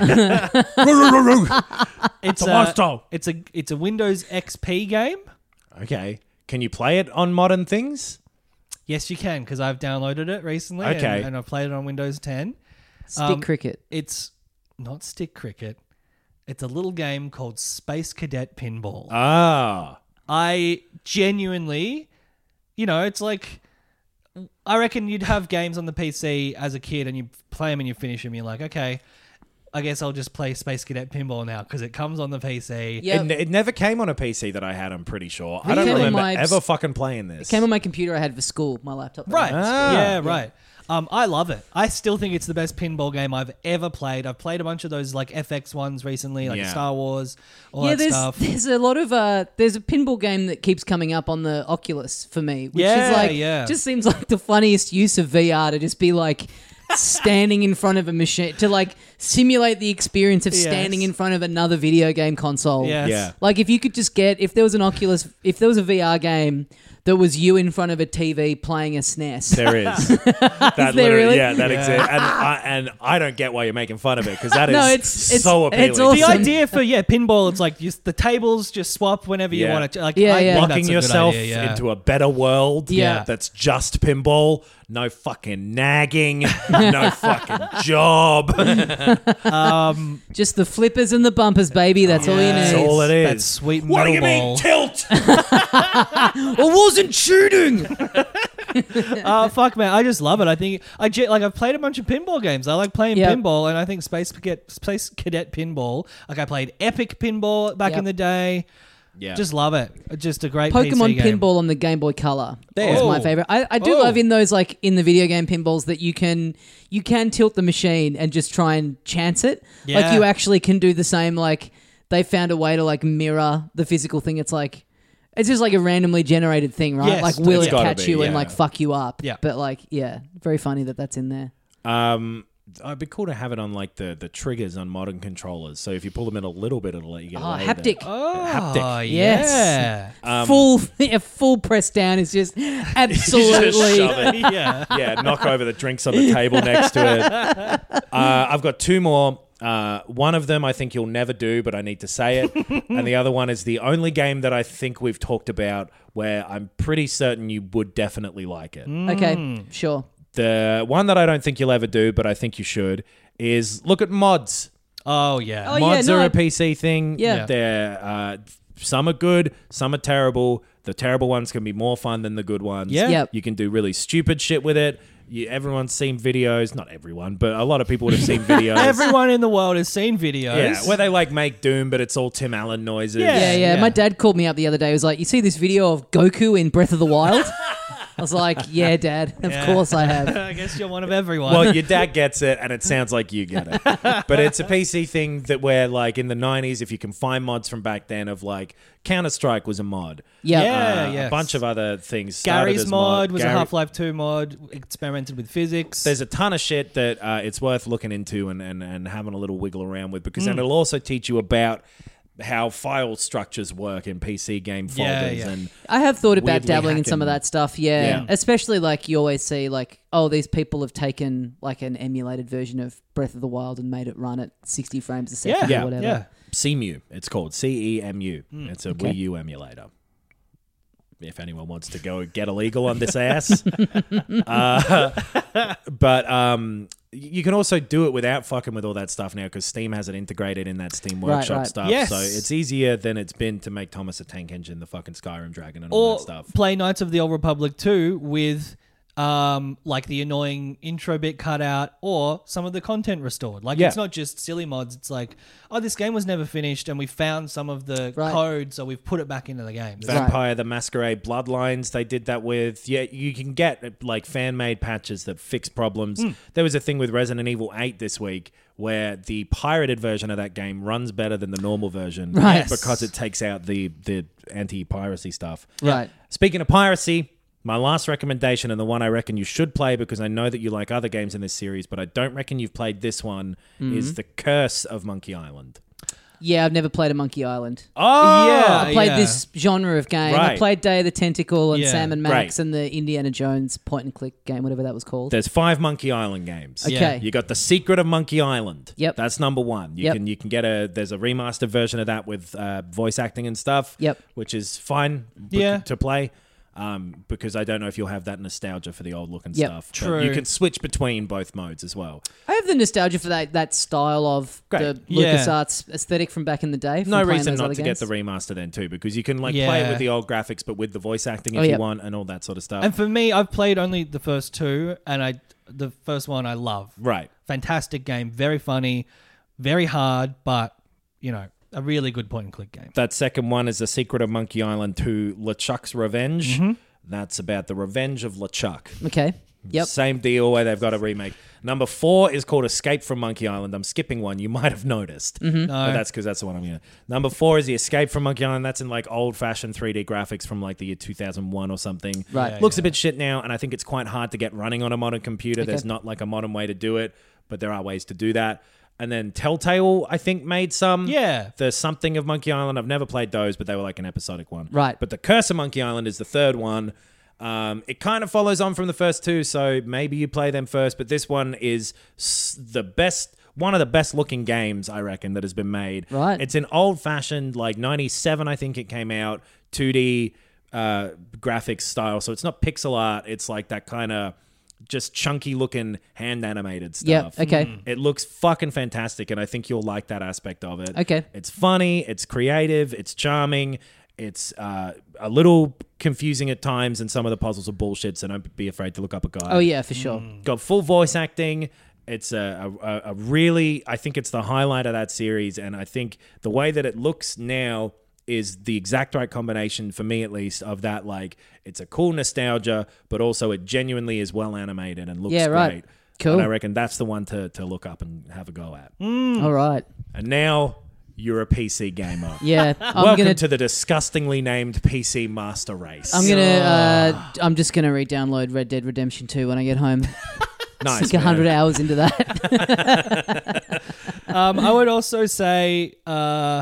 S4: It's
S5: a lifestyle.
S4: It's a Windows XP game.
S5: Okay. Can you play it on modern things?
S4: Yes, you can, because I've downloaded it recently.
S5: Okay.
S4: And I've played it on Windows 10.
S3: Stick cricket.
S4: It's not stick cricket. It's a little game called Space Cadet Pinball.
S5: Ah.
S4: I genuinely, it's like, I reckon you'd have games on the PC as a kid and you play them and you finish them. You're like, okay, I guess I'll just play Space Cadet Pinball now because it comes on the PC.
S3: Yeah.
S5: It never came on a PC that I had, I'm pretty sure. I
S3: It
S5: don't
S3: came on
S5: remember
S3: my-
S5: ever fucking playing this.
S3: It came on my computer I had for school, my laptop.
S4: Right.
S5: Ah.
S4: Yeah, right. I love it. I still think it's the best pinball game I've ever played. I've played a bunch of those like FX ones recently, like
S5: Yeah.
S4: Star Wars, all that stuff.
S3: There's a lot of there's a pinball game that keeps coming up on the Oculus for me, which
S4: Yeah,
S3: is like
S4: yeah.
S3: just seems like the funniest use of VR to just be like standing in front of a machine to like simulate the experience of standing
S4: Yes.
S3: in front of another video game console.
S4: Yes.
S5: Yeah.
S3: Like if you could just if there was an Oculus, if there was a VR game that was you in front of a TV playing a SNES.
S5: There is. That
S3: there
S5: literally,
S3: really?
S5: yeah, that exists. And I don't get why you're making fun of it, because that is
S3: No, it's
S5: so appealing.
S3: it's awesome.
S4: The idea for pinball, it's like the tables just swap whenever you
S5: Yeah.
S4: want to. Like,
S3: Yeah,
S4: I
S3: yeah.
S4: think
S5: Locking
S4: that's a good
S5: yourself
S4: idea, yeah.
S5: into a better world
S3: Yeah.
S5: that's just pinball. No fucking nagging. No fucking job.
S3: Just the flippers and the bumpers, baby. That's all you need.
S5: That's all it is.
S4: That sweet
S5: What do
S4: metal
S5: you mean,
S4: ball.
S5: tilt?
S3: I wasn't shooting.
S4: Fuck man, I just love it. I think I've played a bunch of pinball games. I like playing
S3: Yep.
S4: pinball, and I think Space Cadet Pinball. Like I played Epic Pinball back
S3: Yep.
S4: in the day.
S5: Yeah.
S4: Just love it. Just a great
S3: Pokemon
S4: PC game.
S3: Pinball on the Game Boy Color
S5: There.
S3: is my
S4: Oh.
S3: favorite. I do
S4: Oh.
S3: love in those like in the video game pinballs that you can tilt the machine and just try and chance it. Like
S4: Yeah.
S3: you actually can do the same. Like they found a way to like mirror the physical thing. It's just like a randomly generated thing, right?
S4: Yes,
S3: like will
S5: it's
S3: it
S5: gotta
S3: catch
S5: be,
S3: you and
S5: yeah.
S3: like fuck you up?
S4: Yeah.
S3: But like yeah, very funny that that's in there.
S5: It'd be cool to have it on like the triggers on modern controllers. So if you pull them in a little bit, it'll let you get away with
S3: haptic.
S5: it.
S4: Oh,
S3: Yes.
S4: yeah.
S3: Full press down is just absolutely.
S5: Shove it.
S4: Yeah.
S5: Yeah, knock over the drinks on the table next to it. I've got two more. One of them I think you'll never do, but I need to say it. And the other one is the only game that I think we've talked about where I'm pretty certain you would definitely like it.
S3: Okay, sure.
S5: The one that I don't think you'll ever do, but I think you should, is look at mods.
S4: Oh, yeah.
S3: Oh,
S5: Mods
S3: yeah, no,
S5: are
S3: I-
S5: a PC thing.
S3: Yeah.
S5: They're some are good, some are terrible. The terrible ones can be more fun than the good ones.
S4: Yeah.
S3: Yep.
S5: You can do really stupid shit with it. Everyone's seen videos, not everyone, but a lot of people would have seen videos.
S4: Everyone in the world has seen videos.
S5: Yeah, where they like make Doom, but it's all Tim Allen noises.
S3: Yeah,
S4: Yeah.
S3: My dad called me up the other day. He was like, "You see this video of Goku in Breath of the Wild?" I was like, "Yeah, Dad. Of course I have."
S4: I guess you're one of everyone.
S5: Well, your dad gets it, and it sounds like you get it. But it's a PC thing that where, like, in the 90s, if you can find mods from back then of, like, Counter-Strike was a mod.
S3: Yeah.
S4: Yeah.
S5: A
S4: yes.
S5: bunch of other things. started
S4: Gary's
S5: as
S4: mod was a
S5: Gary-
S4: Half-Life 2 mod, experimented with physics.
S5: There's a ton of shit that it's worth looking into and having a little wiggle around with, because then it'll also teach you about how file structures work in PC game folders.
S4: Yeah.
S5: And
S3: I have thought about
S5: weirdly
S3: dabbling in some of
S5: hacking.
S3: that stuff, yeah.
S5: Yeah.
S3: Especially like you always see like, oh, these people have taken like an emulated version of Breath of the Wild and made it run at 60 frames a second
S5: Yeah.
S3: or whatever.
S4: Yeah.
S5: CEMU, it's called CEMU. It's a Wii U emulator. If anyone wants to go get illegal on this ass. But you can also do it without fucking with all that stuff now, because Steam has it integrated in that Steam Workshop
S3: right.
S5: stuff.
S4: Yes.
S5: So it's easier than it's been to make Thomas a Tank Engine, the fucking Skyrim Dragon, and all
S4: Or
S5: that stuff.
S4: play Knights of the Old Republic 2 with like the annoying intro bit cut out or some of the content restored. Like
S5: Yeah.
S4: it's not just silly mods. It's like, oh, this game was never finished and we found some of the
S3: Right.
S4: code, so we've put it back into the game.
S5: Vampire the Masquerade Bloodlines, they did that with. Yeah, you can get like fan-made patches that fix problems. There was a thing with Resident Evil 8 this week where the pirated version of that game runs better than the normal version,
S3: Right.
S5: because it takes out the anti-piracy stuff.
S3: Right.
S5: Speaking of piracy, my last recommendation, and the one I reckon you should play because I know that you like other games in this series, but I don't reckon you've played this one, is The Curse of Monkey Island.
S3: Yeah, I've never played a Monkey Island.
S5: Oh,
S4: Yeah.
S3: I played this genre of game. I
S5: Right.
S3: played Day of the Tentacle and
S4: Yeah.
S3: Sam and Max
S5: Right.
S3: and the Indiana Jones point and click game, whatever that was called.
S5: There's 5 Monkey Island games.
S3: Okay.
S5: You got The Secret of Monkey Island.
S3: Yep.
S5: That's number 1. You
S3: Yep.
S5: can get there's a remastered version of that with voice acting and stuff.
S3: Yep.
S5: Which is fine
S4: Yeah.
S5: to play. Because I don't know if you'll have that nostalgia for the old looking
S3: Yep.
S5: stuff. But
S4: True.
S5: you can switch between both modes as well.
S3: I have the nostalgia for that style of
S5: Great.
S3: the
S4: Yeah.
S3: LucasArts aesthetic from back in the day. from
S5: No
S3: playing
S5: reason
S3: those
S5: not
S3: other
S5: to
S3: games.
S5: get the remaster then too, because you can play it
S4: Yeah.
S5: with the old graphics but with the voice acting if
S3: Oh,
S5: you
S3: yeah.
S5: want, and all that sort of stuff.
S4: And for me, I've played only the first 2 and the first one I love.
S5: Right.
S4: Fantastic game, very funny, very hard, but a really good point and click game.
S5: That second one is The Secret of Monkey Island 2, LeChuck's Revenge. That's about the revenge of LeChuck.
S3: Okay. Yep.
S5: Same deal where they've got a remake. Number 4 is called Escape from Monkey Island. I'm skipping one. You might have noticed. But that's because that's the one I'm going to. Number 4 is The Escape from Monkey Island. That's in like old-fashioned 3D graphics from like the year 2001 or something.
S3: Right.
S5: Looks a bit shit now, and I think it's quite hard to get running on a modern computer. There's not like a modern way to do it, but there are ways to do that. And then Telltale, I think, made some.
S4: Yeah.
S5: The Something of Monkey Island. I've never played those, but they were like an episodic one.
S3: Right.
S5: But The Curse of Monkey Island is the third one. It kind of follows on from the first 2, so maybe you play them first. But this one is one of the best looking games, I reckon, that has been made.
S3: Right.
S5: It's an old fashioned, like 97, I think it came out, 2D graphics style. So it's not pixel art. It's like that kind of just chunky looking hand animated stuff.
S3: Yep. Okay.
S5: It looks fucking fantastic, and I think you'll like that aspect of it.
S3: Okay.
S5: It's funny, it's creative, it's charming, it's a little confusing at times, and some of the puzzles are bullshit, so don't be afraid to look up a guide.
S3: Oh yeah, for sure.
S5: Got full voice acting. It's a really, I think it's the highlight of that series, and I think the way that it looks now is the exact right combination, for me at least, of that, like, it's a cool nostalgia, but also it genuinely is well animated and looks
S3: Yeah, right.
S5: great.
S3: Cool.
S5: And I reckon that's the one to look up and have a go at.
S3: All right.
S5: And now you're a PC gamer.
S3: Yeah.
S5: Welcome to the disgustingly named PC Master Race.
S3: I'm just gonna re-download Red Dead Redemption 2 when I get home.
S5: Nice.
S3: Sink 100 hours into that.
S4: I would also say, I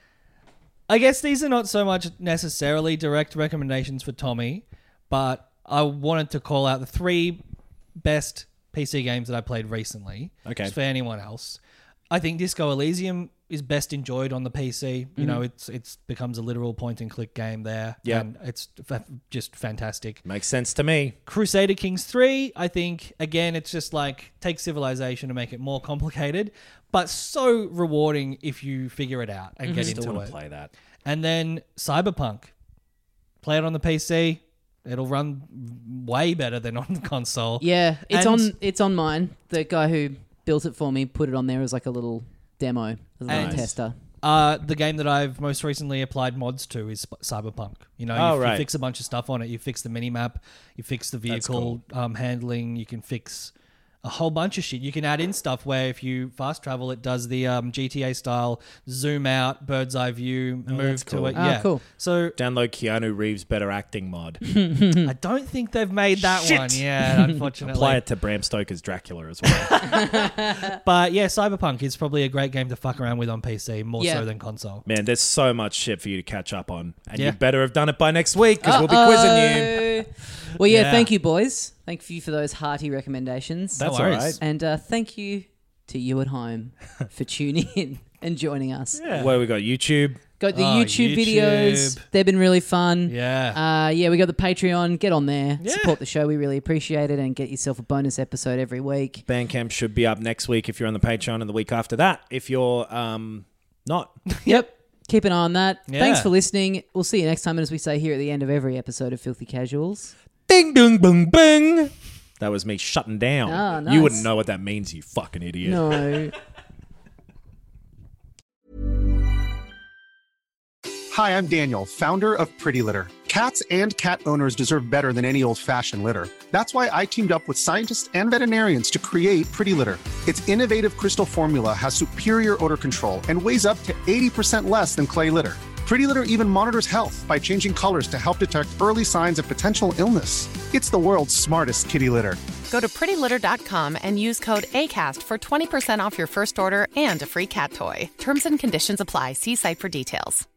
S4: guess these are not so much necessarily direct recommendations for Tommy, but I wanted to call out the 3 best PC games that I played recently.
S5: Okay.
S4: Just for anyone else. I think Disco Elysium is best enjoyed on the PC. You know, it's becomes a literal point and click game there.
S5: Yeah.
S4: And it's just fantastic.
S5: Makes sense to me.
S4: Crusader Kings 3, I think, again, it's just like take Civilization and make it more complicated, but so rewarding if you figure it out and get
S5: Still
S4: into
S5: want
S4: it.
S5: to play that.
S4: And then Cyberpunk. Play it on the PC. It'll run way better than on the console.
S3: Yeah,
S4: And-
S3: it's on mine. The guy who built it for me put it on there as like a little demo, as a little
S4: Nice.
S3: tester.
S4: The game that I've most recently applied mods to is Cyberpunk. You know, you fix a bunch of stuff on it. You fix the minimap, you fix the vehicle handling, you can fix a whole bunch of shit. You can add in stuff where if you fast travel, it does the GTA style zoom out, bird's eye view, move
S5: that's
S4: to
S5: cool.
S4: it.
S3: Ah,
S4: Yeah,
S3: cool.
S4: So
S5: Download Keanu Reeves better acting mod.
S4: I don't think they've made that
S5: Shit.
S4: one yet, unfortunately.
S5: Apply it to Bram Stoker's Dracula as well.
S4: But yeah, Cyberpunk is probably a great game to fuck around with on PC, more
S3: Yeah.
S4: so than console.
S5: Man, there's so much shit for you to catch up on. And
S4: Yeah.
S5: you better have done it by next week because we'll be quizzing you.
S3: Well, yeah,
S4: Yeah.
S3: thank you, boys. Thank you for those hearty recommendations.
S5: That's
S4: No
S5: all
S4: worries.
S5: right.
S3: And thank you to you at home for tuning in and joining us.
S5: What we got? YouTube.
S3: Got the
S4: Oh,
S3: YouTube videos.
S4: YouTube.
S3: They've been really fun.
S4: Yeah.
S3: Yeah, we got the Patreon. Get on there.
S4: Yeah.
S3: Support the show. We really appreciate it. And get yourself a bonus episode every week.
S5: Bandcamp should be up next week if you're on the Patreon, and the week after that if you're not.
S3: Yep. Keep an eye on that.
S4: Yeah.
S3: Thanks for listening. We'll see you next time. And as we say here at the end of every episode of Filthy Casuals.
S5: Ding, dong, bung, bang. That was me shutting down.
S3: Ah, nice.
S5: You wouldn't know what that means, you fucking idiot.
S3: No.
S1: Hi, I'm Daniel, founder of Pretty Litter. Cats and cat owners deserve better than any old-fashioned litter. That's why I teamed up with scientists and veterinarians to create Pretty Litter. Its innovative crystal formula has superior odor control and weighs up to 80% less than clay litter. Pretty Litter even monitors health by changing colors to help detect early signs of potential illness. It's the world's smartest kitty litter.
S2: Go to prettylitter.com and use code ACAST for 20% off your first order and a free cat toy. Terms and conditions apply. See site for details.